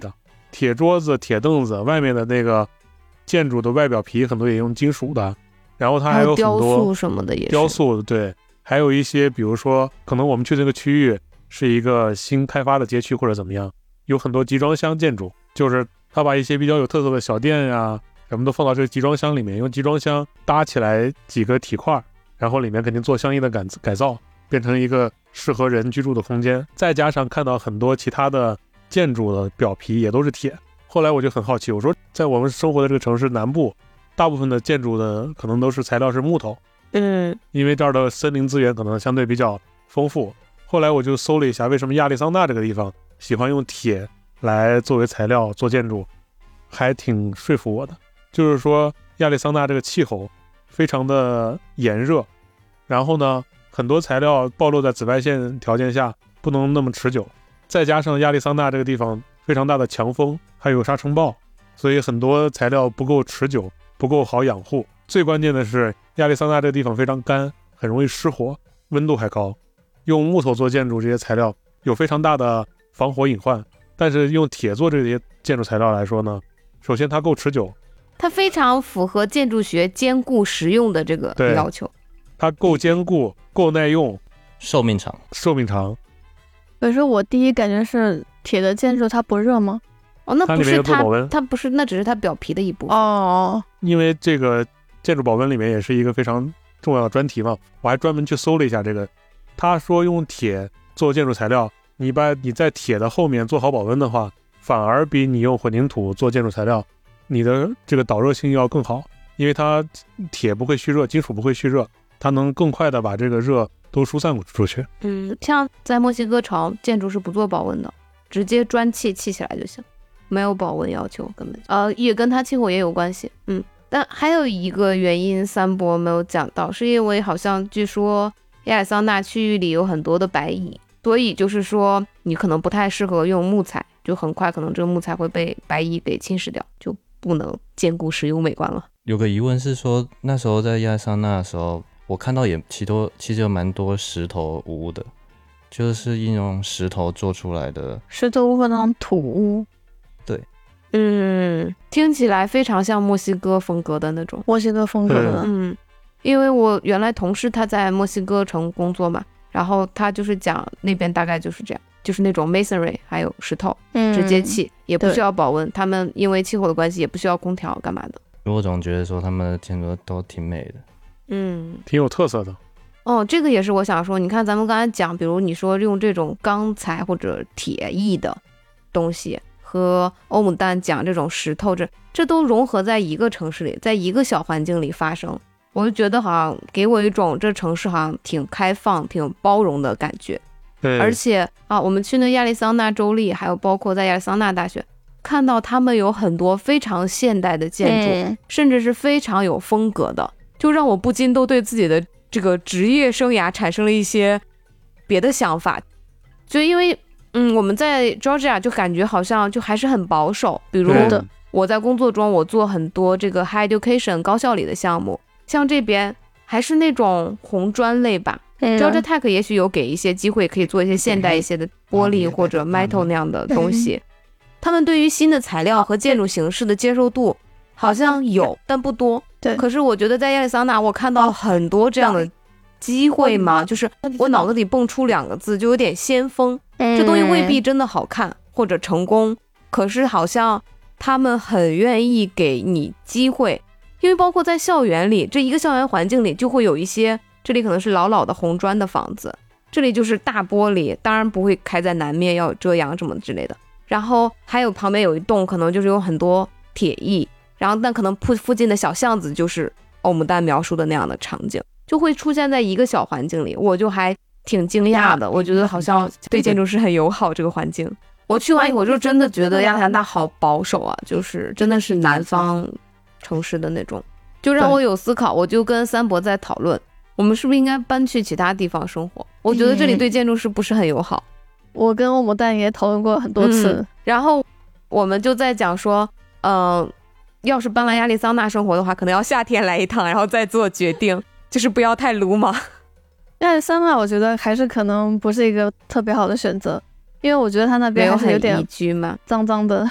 Speaker 1: 铁桌子、铁凳子，外面的那个建筑的外表皮很多也用金属的，然后它还有很多
Speaker 4: 雕塑什么的也是
Speaker 1: 雕塑，对，还有一些比如说可能我们去这个区域是一个新开发的街区或者怎么样，有很多集装箱建筑，就是他把一些比较有特色的小店呀什么都放到这个集装箱里面，用集装箱搭起来几个体块，然后里面肯定做相应的改改造，变成一个适合人居住的空间。再加上看到很多其他的建筑的表皮也都是铁，后来我就很好奇，我说在我们生活的这个城市南部，大部分的建筑的可能都是材料是木头，
Speaker 4: 嗯，
Speaker 1: 因为这儿的森林资源可能相对比较丰富。后来我就搜了一下，为什么亚利桑那这个地方喜欢用铁来作为材料做建筑，还挺说服我的。就是说亚利桑那这个气候非常的炎热，然后呢很多材料暴露在紫外线条件下不能那么持久，再加上亚利桑那这个地方非常大的强风还有沙尘暴，所以很多材料不够持久，不够好养护。最关键的是亚利桑那这个地方非常干，很容易失火，温度还高，用木头做建筑这些材料有非常大的防火隐患，但是用铁做这些建筑材料来说呢，首先它够持久，
Speaker 4: 它非常符合建筑学坚固实用的这个要求，
Speaker 1: 它够坚固够耐用，
Speaker 3: 寿命长
Speaker 1: 寿命长。
Speaker 2: 可是我第一感觉是铁的建筑它不热吗？
Speaker 4: 哦，那不是它，
Speaker 1: 它
Speaker 4: 它不是，那只是它表皮的一部分
Speaker 2: 哦。
Speaker 1: 因为这个建筑保温里面也是一个非常重要的专题嘛，我还专门去搜了一下这个。他说用铁做建筑材料，你把你在铁的后面做好保温的话，反而比你用混凝土做建筑材料，你的这个导热性要更好，因为它铁不会蓄热，金属不会蓄热，它能更快的把这个热都疏散出去。
Speaker 4: 嗯，像在墨西哥城建筑是不做保温的，直接砖砌砌起来就行，没有保温要求根本。呃，也跟它气候也有关系。嗯，但还有一个原因三博没有讲到，是因为好像据说亚利桑那区域里有很多的白蚁，所以就是说你可能不太适合用木材，就很快可能这个木材会被白蚁给侵蚀掉，就不能兼顾实用美观了。
Speaker 3: 有个疑问是说，那时候在亚利桑那的时候，我看到也其多其实有蛮多石头屋的，就是用石头做出来的
Speaker 2: 石头屋和那种土屋。
Speaker 3: 对，
Speaker 4: 嗯，听起来非常像墨西哥风格的那种。
Speaker 2: 墨西哥风格的，
Speaker 4: 嗯，因为我原来同事他在墨西哥城工作嘛，然后他就是讲那边大概就是这样，就是那种 masonry 还有石头直接砌、嗯、也不需要保温，他们因为气候的关系也不需要空调干嘛的。
Speaker 3: 我总觉得说他们的建筑都挺美的，
Speaker 4: 嗯，
Speaker 1: 挺有特色的。
Speaker 4: 哦，这个也是我想说，你看咱们刚才讲，比如你说用这种钢材或者铁艺的东西，和欧姆蛋讲这种石头，这这都融合在一个城市里，在一个小环境里发生，我就觉得好像给我一种这城市好像挺开放挺包容的感觉。
Speaker 1: 对，
Speaker 4: 而且啊，我们去那亚利桑那州立，还有包括在亚利桑那大学看到他们有很多非常现代的建筑、嗯、甚至是非常有风格的，就让我不禁都对自己的这个职业生涯产生了一些别的想法。就因为嗯，我们在 Georgia 就感觉好像就还是很保守，比如我在工作中我做很多这个 high education 高校里的项目，像这边还是那种红砖类吧、嗯、Georgia Tech 也许有给一些机会可以做一些现代一些的玻璃或者 metal 那样的东西、嗯、他们对于新的材料和建筑形式的接受度好像有但不多。
Speaker 2: 对，
Speaker 4: 可是我觉得在亚利桑那我看到很多这样的机会嘛，就是我脑子里蹦出两个字，就有点先锋、嗯、这东西未必真的好看或者成功，可是好像他们很愿意给你机会。因为包括在校园里，这一个校园环境里就会有一些，这里可能是老老的红砖的房子，这里就是大玻璃，当然不会开在南面，要有遮阳什么之类的，然后还有旁边有一栋可能就是有很多铁艺，然后但可能附附近的小巷子就是欧姆蛋描述的那样的场景，就会出现在一个小环境里，我就还挺惊讶的，我觉得好像对建筑师很友好这个环境。我去完以后就真的觉得亚特兰大好保守啊，就是真的是南方城市的那种，就让我有思考。我就跟三伯在讨论，我们是不是应该搬去其他地方生活？我觉得这里对建筑师不是很友好。
Speaker 2: 我跟欧姆蛋也讨论过很多次、嗯、
Speaker 4: 然后我们就在讲说嗯、呃，要是搬来亚利桑那生活的话，可能要夏天来一趟然后再做决定，就是不要太鲁莽。
Speaker 2: 亚利桑那我觉得还是可能不是一个特别好的选择，因为我觉得它那边还是有点
Speaker 4: 宜居嘛，
Speaker 2: 脏脏的。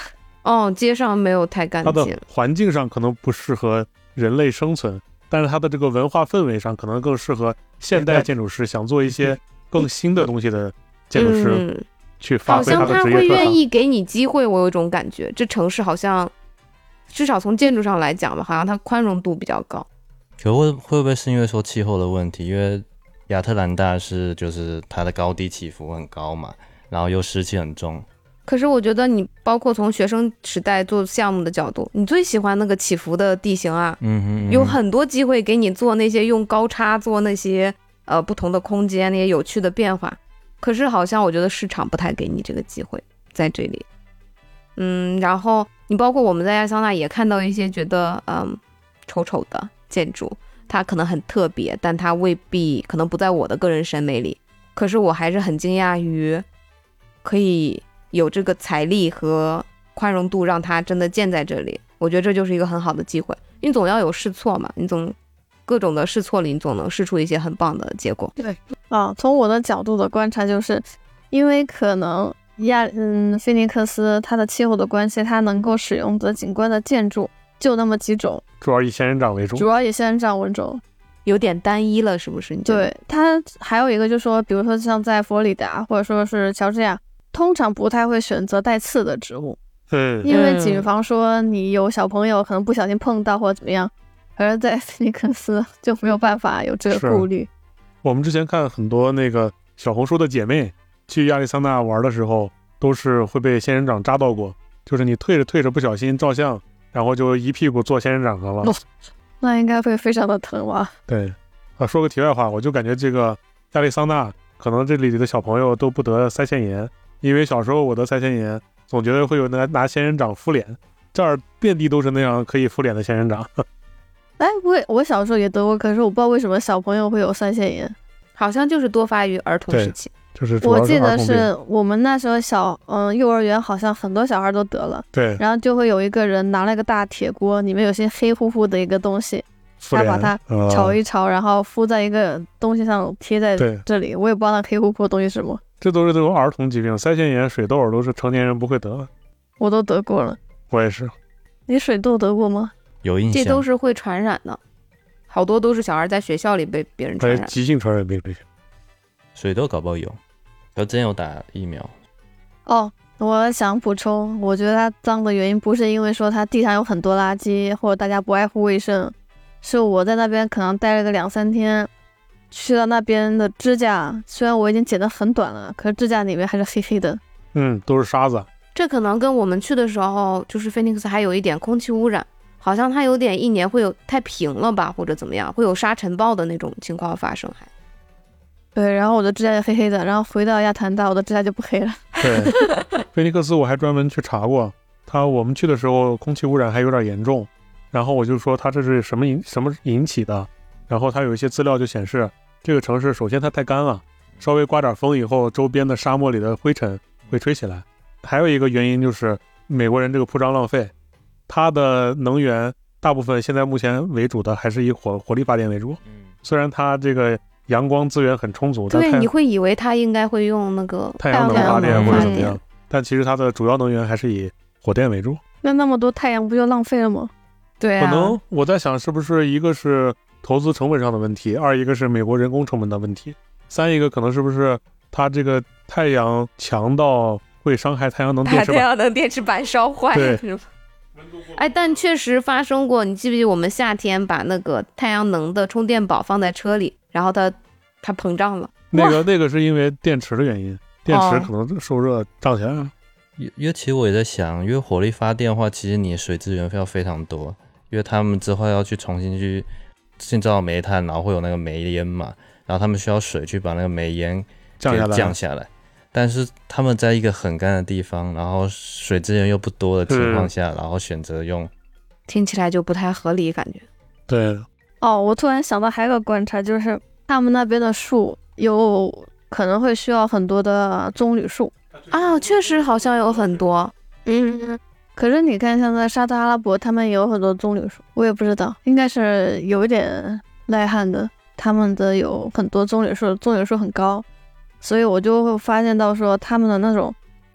Speaker 4: 哦，街上没有太干
Speaker 1: 它
Speaker 4: 净，
Speaker 1: 的环境上可能不适合人类生存，但是它的这个文化氛围上可能更适合现代建筑师想做一些更新的东西的建筑师
Speaker 4: 嗯，
Speaker 1: 去发
Speaker 4: 好
Speaker 1: 挥他的
Speaker 4: 像他会
Speaker 1: 职业特长。
Speaker 4: 愿意给你机会，我有一种感觉，这城市好像至少从建筑上来讲吧，好像它宽容度比较高。
Speaker 3: 可会会不会是因为说气候的问题？因为亚特兰大是就是它的高低起伏很高嘛，然后又湿气很重。
Speaker 4: 可是我觉得你包括从学生时代做项目的角度，你最喜欢那个起伏的地形啊，
Speaker 3: 嗯哼嗯哼，
Speaker 4: 有很多机会给你做那些用高差做那些呃不同的空间那些有趣的变化。可是好像我觉得市场不太给你这个机会在这里。嗯，然后你包括我们在亚利桑那也看到一些觉得嗯丑丑的建筑，它可能很特别，但它未必可能不在我的个人审美里。可是我还是很惊讶于可以有这个财力和宽容度让它真的建在这里。我觉得这就是一个很好的机会，你总要有试错嘛，你总各种的试错里你总能试出一些很棒的结果。
Speaker 2: 对啊，从我的角度的观察，就是因为可能亚嗯菲尼克斯它的气候的关系，它能够使用的景观的建筑就那么几种，
Speaker 1: 主要以仙人掌为主。
Speaker 2: 主要以仙人掌为主。
Speaker 4: 有点单一了，是不是？你觉得？
Speaker 2: 对，它还有一个就是说，比如说像在佛罗里达或者说是乔治亚，通常不太会选择带刺的植物，
Speaker 1: 嗯，
Speaker 2: 因为谨防说你有小朋友可能不小心碰到或者怎么样，而在菲尼克斯就没有办法有这个顾虑。
Speaker 1: 我们之前看很多那个小红书的姐妹去亚利桑那玩的时候，都是会被仙人掌扎到过，就是你退着退着不小心照相，然后就一屁股坐仙人掌上了。
Speaker 2: 哦，那应该会非常的疼吧？
Speaker 1: 对，啊，说个题外话，我就感觉这个亚利桑那可能这里的小朋友都不得腮腺炎，因为小时候我得腮腺炎，总觉得会有拿拿仙人掌敷脸，这儿遍地都是那样可以敷脸的仙人掌。
Speaker 2: 哎，我我小时候也得过，可是我不知道为什么小朋友会有腮腺炎，
Speaker 4: 好像就是多发于儿童时期。
Speaker 1: 就是主要是
Speaker 2: 我记得
Speaker 1: 儿童病
Speaker 2: 是我们那时候小嗯幼儿园好像很多小孩都得了，
Speaker 1: 对，
Speaker 2: 然后就会有一个人拿了个大铁锅，里面有些黑乎乎的一个东西，
Speaker 1: 敷脸
Speaker 2: 他把它
Speaker 1: 呃
Speaker 2: 炒一炒，然后敷在一个东西上贴在
Speaker 1: 对
Speaker 2: 这里，我也不知道那黑乎乎的东西是什么，
Speaker 1: 这都是这种儿童疾病，腮腺炎、水痘都是成年人不会得的。
Speaker 2: 我都得过了。
Speaker 1: 我也是。
Speaker 2: 你水痘得过吗？
Speaker 3: 有印象，
Speaker 4: 这都是会传染的，好多都是小孩在学校里被别人传染。
Speaker 1: 还有急性传染病这些。
Speaker 3: 水痘搞不好有，可之前有打疫苗。
Speaker 2: 哦，我想补充，我觉得它脏的原因不是因为说它地上有很多垃圾或者大家不爱护卫生，是我在那边可能待了个两三天，去到那边的指甲，虽然我已经剪得很短了，可是指甲里面还是黑黑的。
Speaker 1: 嗯，都是沙子。
Speaker 4: 这可能跟我们去的时候，就是菲尼克斯还有一点空气污染，好像它有点一年会有太平了吧，或者怎么样，会有沙尘暴的那种情况发生还。
Speaker 2: 对，然后我的指甲也黑黑的，然后回到亚特兰大，我的指甲就不黑了。
Speaker 1: 对，菲尼克斯我还专门去查过，他我们去的时候空气污染还有点严重，然后我就说他这是什么引什么引起的，然后他有一些资料就显示，这个城市首先它太干了，稍微刮点风以后，周边的沙漠里的灰尘会吹起来，还有一个原因就是美国人这个铺张浪费，它的能源大部分现在目前为主的还是以火火力发电为主，虽然它这个阳光资源很充足，但
Speaker 4: 对，
Speaker 1: 太
Speaker 4: 你会以为它应该会用那个
Speaker 1: 太阳能
Speaker 2: 太阳
Speaker 1: 发电
Speaker 2: 能发
Speaker 1: 或者怎么样
Speaker 2: 电，
Speaker 1: 但其实它的主要能源还是以火电为主。
Speaker 2: 那那么多太阳不就浪费了吗？
Speaker 4: 对啊，
Speaker 1: 可能我在想，是不是一个是投资成本上的问题，二一个是美国人工成本的问题，三一个可能是不是它这个太阳强到会伤害太阳能电
Speaker 4: 把
Speaker 1: 池板？
Speaker 4: 太阳能电池板烧坏
Speaker 1: 对
Speaker 4: 是吧？哎，但确实发生过，你记不记得我们夏天把那个太阳能的充电宝放在车里，然后它它膨胀了。
Speaker 1: 那个那个是因为电池的原因，电池
Speaker 4: 哦
Speaker 1: 可能受热胀起来了。
Speaker 3: 因因为其实我也在想，因为火力发电的话，其实你的水资源要非常多，因为他们之后要去重新去建造煤炭，然后会有那个煤烟嘛，然后他们需要水去把那个煤烟给
Speaker 1: 降下来
Speaker 3: 降下来。但是他们在一个很干的地方，然后水资源又不多的情况下，然后选择用，
Speaker 4: 听起来就不太合理，感觉。
Speaker 1: 对，
Speaker 2: 哦，我突然想到还有个观察，就是他们那边的树有可能会需要很多的棕榈树
Speaker 4: 啊，确实好像有很多。
Speaker 2: 嗯，可是你看，像在沙特阿拉伯，他们也有很多棕榈树，我也不知道，应该是有一点赖汉的，他们的有很多棕榈树，棕榈树很高，所以我就会发现到说，他们的那种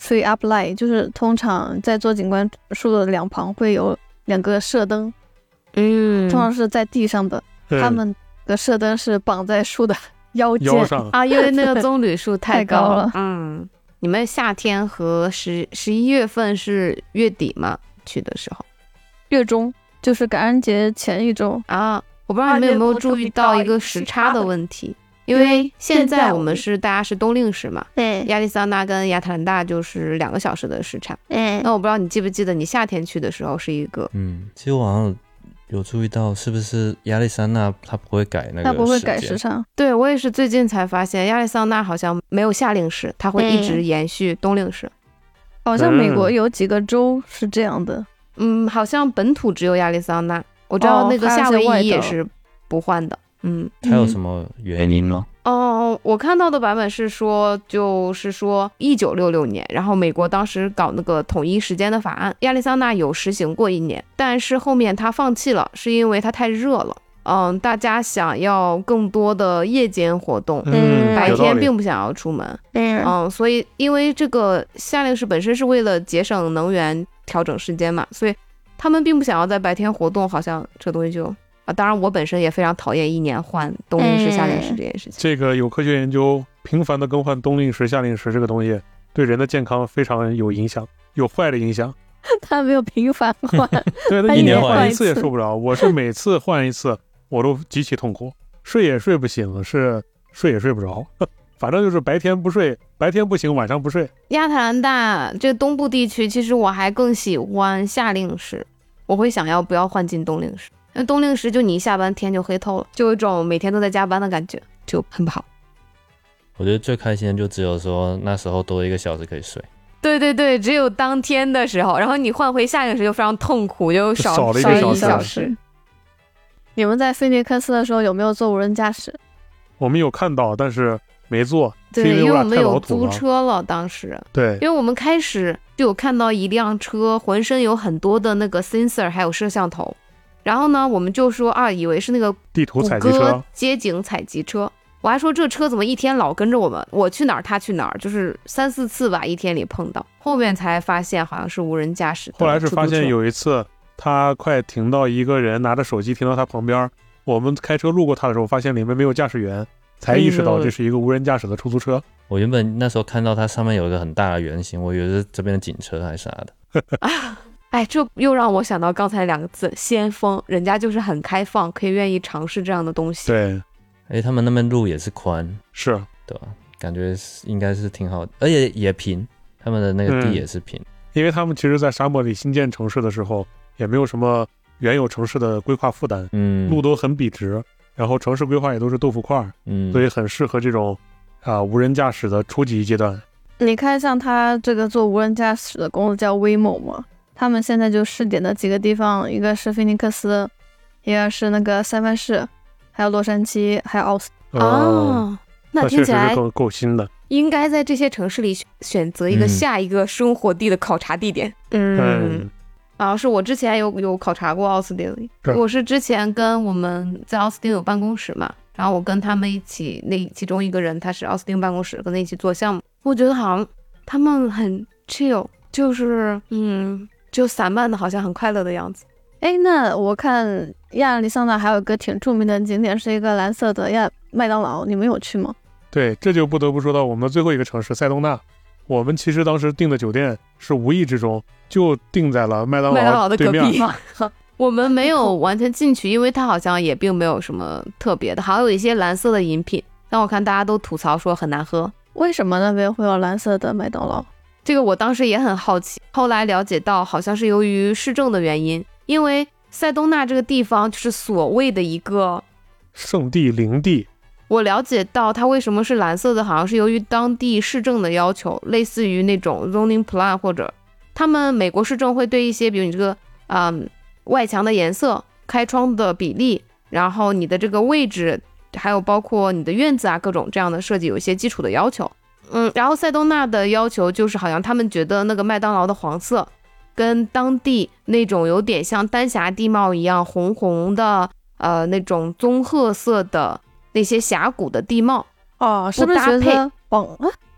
Speaker 2: tree up light， 就是通常在做景观树的两旁会有两个射灯，
Speaker 4: 嗯，
Speaker 2: 通常是在地上的，他们的射灯是绑在树的腰间
Speaker 1: 腰上
Speaker 4: 啊，因为那个棕榈树太高
Speaker 2: 太高了。
Speaker 4: 嗯，你们夏天和十十一月份是月底吗？去的时候，
Speaker 2: 月中就是感恩节前一周
Speaker 4: 啊。我不知道你们有没有注意到一个时差的问题，因为现在我们是大家是冬令时嘛，
Speaker 2: 对，
Speaker 4: 亚利桑那跟亚特兰大就是两个小时的时差。
Speaker 2: 嗯，
Speaker 4: 那我不知道你记不记得你夏天去的时候是一个，
Speaker 3: 嗯，其实我好像有注意到，是不是亚利桑那它不会改那个，
Speaker 2: 它不会改时差。
Speaker 4: 对，我也是最近才发现，亚利桑那好像没有夏令时，它会一直延续冬令时。
Speaker 2: 好像美国有几个州是这样的，
Speaker 4: 嗯，好像本土只有亚利桑那。我知道那个夏威夷也是不换的，嗯，
Speaker 3: 它有什么原因吗？
Speaker 4: 哦，我看到的版本是说，就是说一九六六年，然后美国当时搞那个统一时间的法案，亚利桑那有实行过一年，但是后面他放弃了，是因为它太热了。嗯，大家想要更多的夜间活动，
Speaker 1: 嗯，
Speaker 4: 白天并不想要出门，
Speaker 2: 嗯
Speaker 4: 嗯，所以因为这个夏令时本身是为了节省能源、调整时间嘛，所以他们并不想要在白天活动，好像这东西就啊，当然我本身也非常讨厌一年换冬令时、夏令时这件事情。
Speaker 1: 这个有科学研究，频繁的更换冬令时、夏令时这个东西对人的健康非常有影响，有坏的影响。
Speaker 2: 他没有频繁换，
Speaker 1: 对，他一年换一次也受不了。我是每次换一次，我都极其痛苦，睡也睡不醒，是睡也睡不着。反正就是白天不睡，白天不醒，晚上不睡。
Speaker 4: 亚特兰大这东部地区，其实我还更喜欢夏令时，我会想要不要换进冬令时。那冬令时就你一下班天就黑透了，就有一种每天都在加班的感觉，就很不好。
Speaker 3: 我觉得最开心的就只有说那时候多一个小时可以睡。
Speaker 4: 对对对，只有当天的时候，然后你换回夏令时就非常痛苦，就少
Speaker 1: 少了一
Speaker 4: 个
Speaker 1: 个
Speaker 4: 小
Speaker 1: 时。
Speaker 4: 时。
Speaker 2: 你们在菲尼克斯的时候有没有做无人驾驶？
Speaker 1: 我们有看到，但是没做，
Speaker 4: 对，
Speaker 1: 是因
Speaker 4: 因为我
Speaker 1: 为我俩太
Speaker 4: 们有租
Speaker 1: 老土了。
Speaker 4: 车了，当时。
Speaker 1: 对，
Speaker 4: 因为我们开始就有看到一辆车，浑身有很多的那个 sensor， 还有摄像头。然后呢，我们就说啊，以为是那个
Speaker 1: 地图采集
Speaker 4: 谷歌
Speaker 1: 车，
Speaker 4: 街景采集车。我还说这车怎么一天老跟着我们，我去哪儿他去哪儿，就是三四次吧，一天里碰到。后面才发现好像是无人驾驶的出租车。
Speaker 1: 后来是发现有一次他快停到一个人拿着手机停到他旁边，我们开车路过他的时候，发现里面没有驾驶员，才意识到这是一个无人驾驶的出租车。
Speaker 3: 我原本那时候看到它上面有一个很大的圆形，我以为是这边的警车还是啥的。
Speaker 4: 哎，这又让我想到刚才两个字先锋，人家就是很开放，可以愿意尝试这样的东西。
Speaker 1: 对，
Speaker 3: 哎，他们那边路也是宽，
Speaker 1: 是，
Speaker 3: 对吧？感觉应该是挺好的，而且也平，他们的那个地也是平。
Speaker 1: 嗯、因为他们其实在沙漠里新建城市的时候，也没有什么原有城市的规划负担，
Speaker 3: 嗯，
Speaker 1: 路都很笔直，然后城市规划也都是豆腐块，
Speaker 3: 嗯，
Speaker 1: 所以很适合这种啊、呃、无人驾驶的初级阶段。
Speaker 2: 你看像他这个做无人驾驶的公司叫 Waymo 嘛，他们现在就试点的几个地方，一个是菲尼克斯，一个是那个三藩市，还有洛杉矶，还有奥斯
Speaker 1: 汀。
Speaker 4: 哦，那听起来
Speaker 1: 够够新的。
Speaker 4: 应该在这些城市里选择一个下一个生活地的考察地点。
Speaker 1: 嗯。嗯
Speaker 4: 啊，是我之前有有考察过奥斯汀里，我是之前跟我们在奥斯汀有办公室嘛，然后我跟他们一起，那其中一个人他是奥斯汀办公室，跟他一起做项目，我觉得好像他们很 chill， 就是嗯，就散漫的，好像很快乐的样子。
Speaker 2: 哎，那我看亚利桑那还有一个挺著名的景点，是一个蓝色的亚麦当劳，你们有去吗？
Speaker 1: 对，这就不得不说到我们最后一个城市塞东纳。我们其实当时订的酒店是无意之中就订在了麦当劳对面。
Speaker 4: 我们没有完全进去，因为它好像也并没有什么特别的，好像有一些蓝色的饮品，但我看大家都吐槽说很难喝。
Speaker 2: 为什么那边会有蓝色的麦当劳？
Speaker 4: 这个我当时也很好奇，后来了解到好像是由于市政的原因，因为塞东纳这个地方就是所谓的一个
Speaker 1: 圣地灵地。
Speaker 4: 我了解到它为什么是蓝色的，好像是由于当地市政的要求，类似于那种 zoning plan， 或者他们美国市政会对一些比如你这个嗯外墙的颜色、开窗的比例，然后你的这个位置，还有包括你的院子啊各种这样的设计有一些基础的要求。嗯，然后塞东纳的要求就是好像他们觉得那个麦当劳的黄色跟当地那种有点像丹霞地貌一样红红的呃那种棕褐色的那些峡谷的地貌
Speaker 2: 哦，是不是觉得黄啊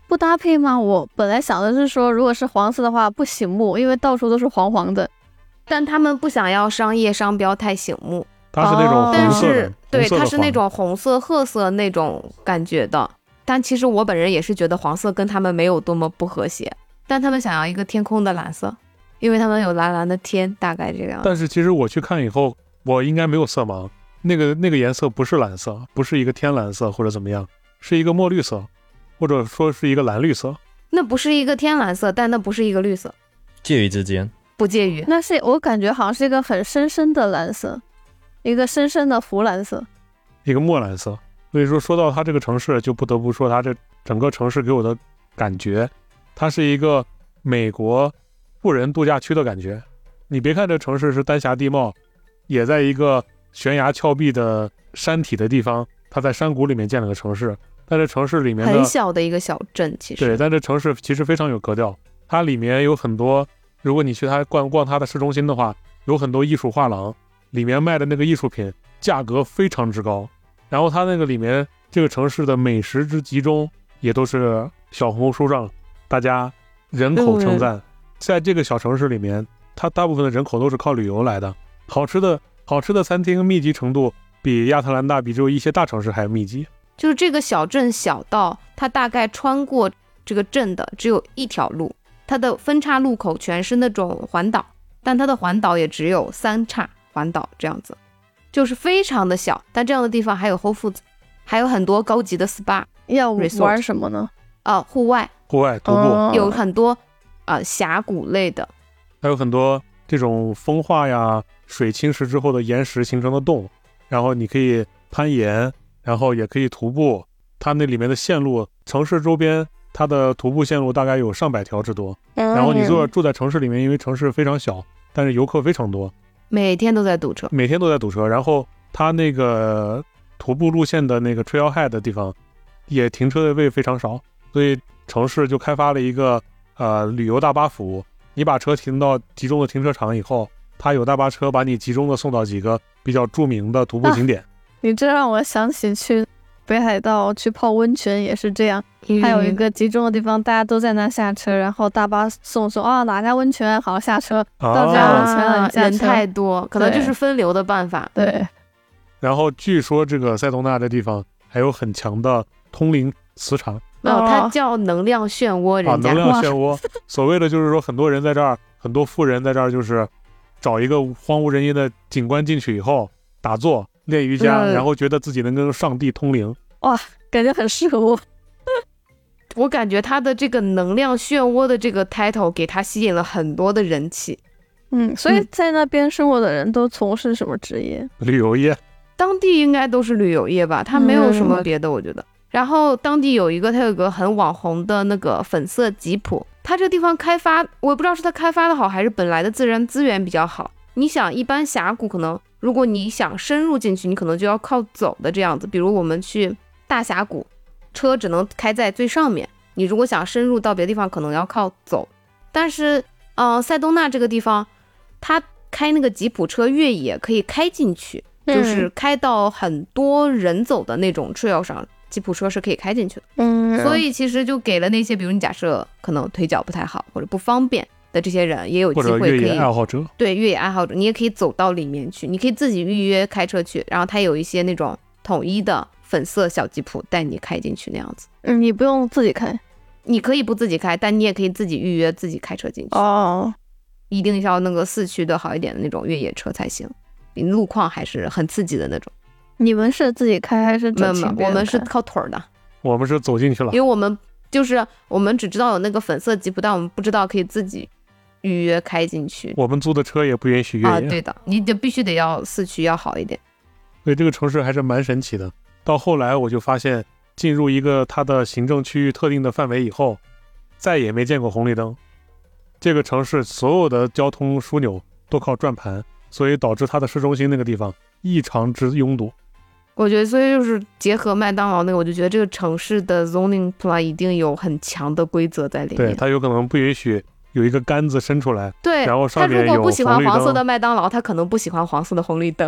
Speaker 2: 不搭配吗？我本来想的是说，如果是黄色的话不醒目，因为到处都是黄黄的。
Speaker 4: 但他们不想要商业商标太醒目，
Speaker 1: 它是那种
Speaker 4: 但
Speaker 1: 红色的，
Speaker 4: 是对，
Speaker 1: 红色的
Speaker 4: 它是那
Speaker 1: 黄
Speaker 4: 种红色、褐色那种感觉的。但其实我本人也是觉得黄色跟他们没有多么不和谐，但他们想要一个天空的蓝色，因为他们有蓝蓝的天，大概这样。
Speaker 1: 但是其实我去看以后，我应该没有色盲，那个那个颜色不是蓝色，不是一个天蓝色或者怎么样，是一个墨绿色，或者说是一个蓝绿色。
Speaker 4: 那不是一个天蓝色，但那不是一个绿色，
Speaker 3: 介于之间。
Speaker 4: 不介于。
Speaker 2: 那是我感觉好像是一个很深深的蓝色，一个深深的湖蓝色，
Speaker 1: 一个墨蓝色。所以说说到它这个城市，就不得不说它这整个城市给我的感觉，它是一个美国富人度假区的感觉。你别看这城市是丹霞地貌，也在一个悬崖峭壁的山体的地方，它在山谷里面建了个城市，但这城市里面的
Speaker 4: 很小的一个小镇，其实
Speaker 1: 对，但这城市其实非常有格调。它里面有很多，如果你去它逛逛它的市中心的话，有很多艺术画廊，里面卖的那个艺术品价格非常之高。然后它那个里面这个城市的美食之集中，也都是小红书上大家人口称赞。在这个小城市里面，它大部分的人口都是靠旅游来的，好吃的好吃的餐厅密集程度比亚特兰大比只有一些大城市还密集。
Speaker 4: 就是这个小镇小到它大概穿过这个镇的只有一条路，它的分岔路口全是那种环岛，但它的环岛也只有三岔环岛这样子，就是非常的小。但这样的地方还有 Whole Foods， 还有很多高级的 S P A。
Speaker 2: 要
Speaker 4: Resort
Speaker 2: 玩什么呢？
Speaker 4: 啊、户外
Speaker 1: 户外徒步、
Speaker 2: 哦
Speaker 4: 有很多啊、峡谷类的，
Speaker 1: 还有很多这种风化呀、水侵蚀之后的岩石形成的洞，然后你可以攀岩，然后也可以徒步。它那里面的线路，城市周边它的徒步线路大概有上百条之多。然后你住住在城市里面，因为城市非常小，但是游客非常多，
Speaker 4: 每天都在堵车。
Speaker 1: 每天都在堵车。然后它那个徒步路线的那个 trailhead 的地方，也停车的位非常少，所以城市就开发了一个呃旅游大巴服务。你把车停到集中的停车场以后，它有大巴车把你集中的送到几个比较著名的徒步景点。啊、
Speaker 2: 你这让我想起去北海道去泡温泉也是这样，
Speaker 4: 嗯、
Speaker 2: 还有一个集中的地方，大家都在那下车，然后大巴送说啊哪家温泉好下车，
Speaker 1: 啊、
Speaker 2: 到家温泉了，
Speaker 4: 啊、人太多，可能就是分流的办法。
Speaker 2: 对。
Speaker 1: 然后据说这个塞东纳这地方还有很强的通灵磁场。
Speaker 4: 哦，它叫能量漩涡，人家、
Speaker 1: 啊、能量漩涡。所谓的就是说，很多人在这儿，很多富人在这儿，就是找一个荒无人烟的景观进去以后打坐练瑜伽、嗯，然后觉得自己能跟上帝通灵。
Speaker 2: 哇，感觉很适合我。
Speaker 4: 我感觉他的这个能量漩涡的这个 title 给他吸引了很多的人气。
Speaker 2: 嗯，所以在那边生活的人都从事什么职业？
Speaker 1: 旅游业。
Speaker 4: 当地应该都是旅游业吧，他没有什么别的，我觉得。嗯，然后当地有一个，它有一个很网红的那个粉色吉普，它这个地方开发，我也不知道是它开发的好，还是本来的自然资源比较好。你想，一般峡谷可能，如果你想深入进去，你可能就要靠走的这样子。比如我们去大峡谷，车只能开在最上面，你如果想深入到别的地方，可能要靠走。但是，呃，塞东纳这个地方，它开那个吉普车越野可以开进去。就是开到很多人走的那种 trail 上，吉普车是可以开进去的。
Speaker 2: 嗯，
Speaker 4: 所以其实就给了那些，比如你假设可能腿脚不太好或者不方便的这些人，也有机会可以，
Speaker 1: 或者越野爱好者，
Speaker 4: 对，越野爱好者，你也可以走到里面去，你可以自己预约开车去，然后它有一些那种统一的粉色小吉普带你开进去那样子。
Speaker 2: 嗯，你不用自己开，
Speaker 4: 你可以不自己开，但你也可以自己预约自己开车进去。
Speaker 2: 哦，
Speaker 4: 一定要那个四驱的好一点的那种越野车才行。路况还是很刺激的那种。
Speaker 2: 你们是自己开还是整请别人开？
Speaker 4: 我们是靠腿的。
Speaker 1: 我们是走进去了，
Speaker 4: 因为我们就是我们只知道有那个粉色吉普，但我们不知道可以自己预约开进去。
Speaker 1: 我们租的车也不允许越野
Speaker 4: 啊，对的，你就必须得要四驱要好一点。
Speaker 1: 所以这个城市还是蛮神奇的。到后来我就发现，进入一个它的行政区域特定的范围以后，再也没见过红绿灯。这个城市所有的交通枢纽都靠转盘。所以导致它的市中心那个地方异常之拥堵。
Speaker 4: 我觉得，所以就是结合麦当劳那个，我就觉得这个城市的 zoning plan 一定有很强的规则在里面。
Speaker 1: 对，它有可能不允许有一个杆子伸出来。
Speaker 4: 对，
Speaker 1: 然后上面有红绿灯。
Speaker 4: 他如果不喜欢黄色的麦当劳，他可能不喜欢黄色的红绿灯。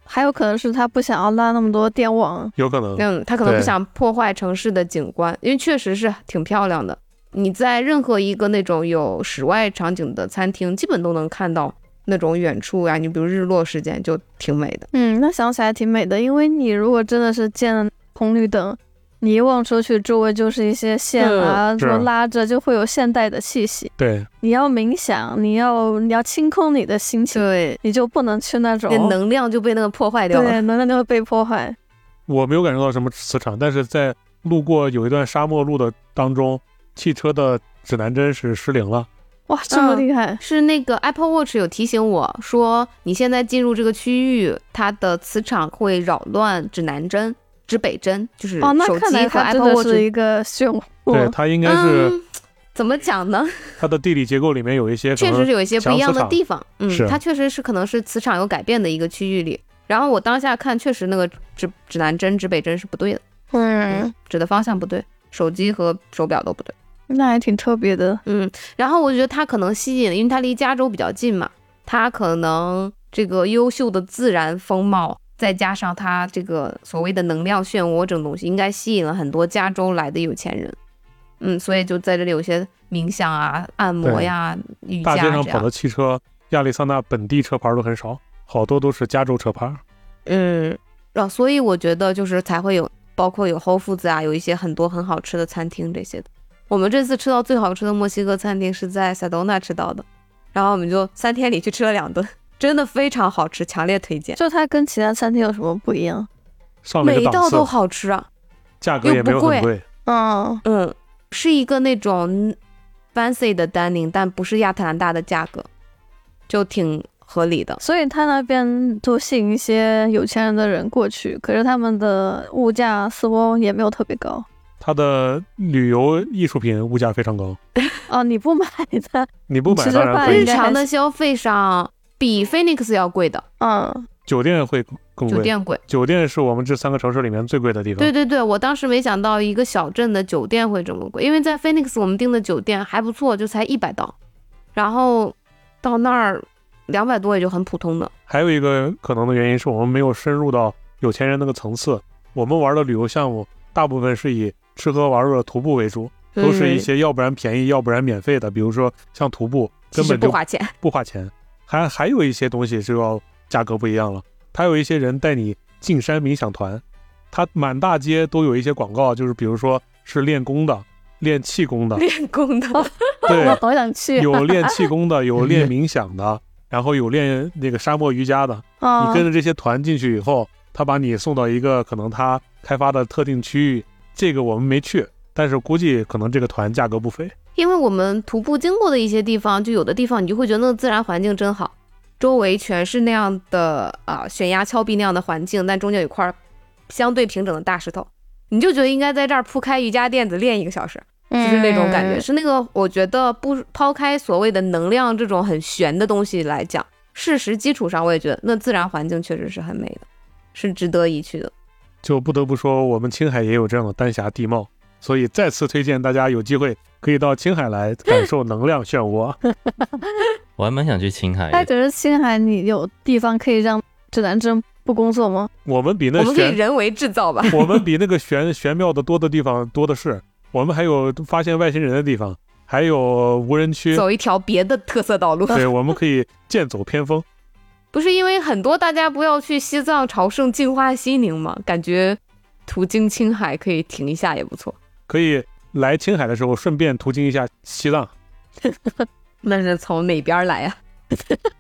Speaker 2: 还有可能是他不想要拉那么多电网，
Speaker 1: 有可能，
Speaker 4: 嗯，他可能不想破坏城市的景观，因为确实是挺漂亮的。你在任何一个那种有室外场景的餐厅，基本都能看到那种远处呀，你比如日落时间就挺美的。
Speaker 2: 嗯，那想起来挺美的，因为你如果真的是建了红绿灯，你一望出去，周围就是一些线啊，什么拉着，就会有现代的气息。
Speaker 1: 对，
Speaker 2: 你要冥想，你要你要清空你的心情，
Speaker 4: 对，
Speaker 2: 你就不能去那种，
Speaker 4: 你能量就被那个破坏掉了。
Speaker 2: 对，能量就会被破坏。
Speaker 1: 我没有感受到什么磁场，但是在路过有一段沙漠路的当中，汽车的指南针是失灵了。
Speaker 2: 哇，这么厉害！
Speaker 4: 嗯、是那个 Apple Watch 有提醒我说，你现在进入这个区域，它的磁场会扰乱指南针、指北针，就是手机和 Apple Watch
Speaker 2: 是一个漩涡。
Speaker 1: 对，它应该是、
Speaker 4: 嗯、怎么讲呢？
Speaker 1: 它的地理结构里面有一些
Speaker 4: 确实是有一些不一样的地方。嗯，它确实是可能是磁场有改变的一个区域里。然后我当下看，确实那个指指南针、指北针是不对的，
Speaker 2: 嗯，
Speaker 4: 指的方向不对，手机和手表都不对。
Speaker 2: 那还挺特别的。
Speaker 4: 嗯，然后我觉得它可能吸引，因为它离加州比较近嘛，它可能这个优秀的自然风貌，再加上它这个所谓的能量漩涡这种东西，应该吸引了很多加州来的有钱人。嗯，所以就在这里有些冥想啊、按摩呀、瑜伽。
Speaker 1: 大街上跑的汽车，亚利桑那本地车牌都很少，好多都是加州车牌。
Speaker 4: 嗯，啊，所以我觉得就是才会有，包括有 Whole Foods 啊，有一些很多很好吃的餐厅这些的。我们这次吃到最好吃的墨西哥餐厅是在塞多纳吃到的，然后我们就三天里去吃了两顿，真的非常好吃，强烈推荐。
Speaker 2: 就它跟其他餐厅有什么不一样？
Speaker 1: 上了一个档次，
Speaker 4: 每一道都好吃啊，
Speaker 1: 价格也没有很贵。
Speaker 2: 嗯
Speaker 4: 嗯，是一个那种 fancy 的 dining， 但不是亚特兰大的价格，就挺合理的。
Speaker 2: 所以他那边都吸引一些有钱人的人过去，可是他们的物价似乎也没有特别高。
Speaker 1: 它的旅游艺术品物价非常高
Speaker 2: 哦，你不买的，
Speaker 1: 你不买当然贵。
Speaker 4: 日常的消费上比 Phoenix 要贵的，
Speaker 2: 嗯，
Speaker 1: 酒店会更贵，
Speaker 4: 酒店贵，
Speaker 1: 酒店是我们这三个城市里面最贵的地方。
Speaker 4: 对对对，我当时没想到一个小镇的酒店会这么贵，因为在 Phoenix 我们订的酒店还不错，就才一百刀，然后到那儿两百多也就很普通的。
Speaker 1: 还有一个可能的原因是我们没有深入到有钱人那个层次，我们玩的旅游项目大部分是以吃喝玩乐徒步为主，都是一些要不然便宜要不然免费的，比如说像徒步根本就
Speaker 4: 不花钱，
Speaker 1: 不花钱。还还有一些东西就要价格不一样了，他有一些人带你进山冥想团，他满大街都有一些广告，就是比如说是练功的、练气功的、
Speaker 4: 练功的，
Speaker 1: 对，
Speaker 2: 我好想去。
Speaker 1: 有练气功的，有练冥想的，然后有练那个沙漠瑜伽的。
Speaker 2: 哦、
Speaker 1: 你跟着这些团进去以后，他把你送到一个可能他开发的特定区域，这个我们没去，但是估计可能这个团价格不菲。
Speaker 4: 因为我们徒步经过的一些地方，就有的地方你就会觉得那个自然环境真好，周围全是那样的啊、呃、悬崖峭壁那样的环境，但中间有一块相对平整的大石头，你就觉得应该在这儿铺开瑜伽垫子练一个小时，就是那种感觉。
Speaker 2: 嗯、
Speaker 4: 是那个我觉得不抛开所谓的能量这种很玄的东西来讲，事实基础上我也觉得那自然环境确实是很美的，是值得一去的。
Speaker 1: 就不得不说我们青海也有这样的丹霞地貌，所以再次推荐大家有机会可以到青海来感受能量漩涡。
Speaker 3: 我还蛮想去青海的。
Speaker 2: 哎，可是青海你有地方可以让指南针不工作吗？
Speaker 1: 我们比那
Speaker 4: 我们可以人为制造吧。
Speaker 1: 我们比那个玄玄妙的多的地方多的是，我们还有发现外星人的地方，还有无人区，
Speaker 4: 走一条别的特色道路。
Speaker 1: 对，我们可以剑走偏锋。
Speaker 4: 不是因为很多大家不要去西藏朝圣净化心灵吗？感觉途经青海可以停一下也不错。
Speaker 1: 可以来青海的时候顺便途经一下西藏。
Speaker 4: 那是从哪边来呀、啊？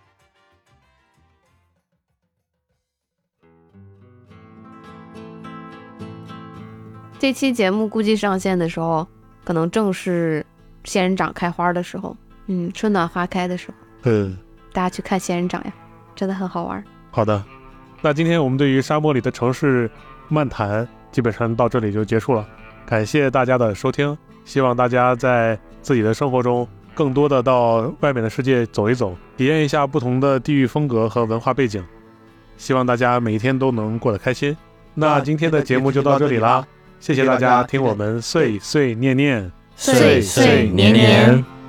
Speaker 4: 这期节目估计上线的时候，可能正是仙人掌开花的时候，嗯，春暖花开的时候。
Speaker 1: 嗯，
Speaker 4: 大家去看仙人掌呀，真的很好玩。
Speaker 1: 好的，那今天我们对于沙漠里的城市漫谈基本上到这里就结束了，感谢大家的收听，希望大家在自己的生活中更多的到外面的世界走一走，体验一下不同的地域风格和文化背景，希望大家每一天都能过得开心。那今天的节目就到这里啦，谢谢大家听我们碎碎念念，
Speaker 3: 碎碎念念。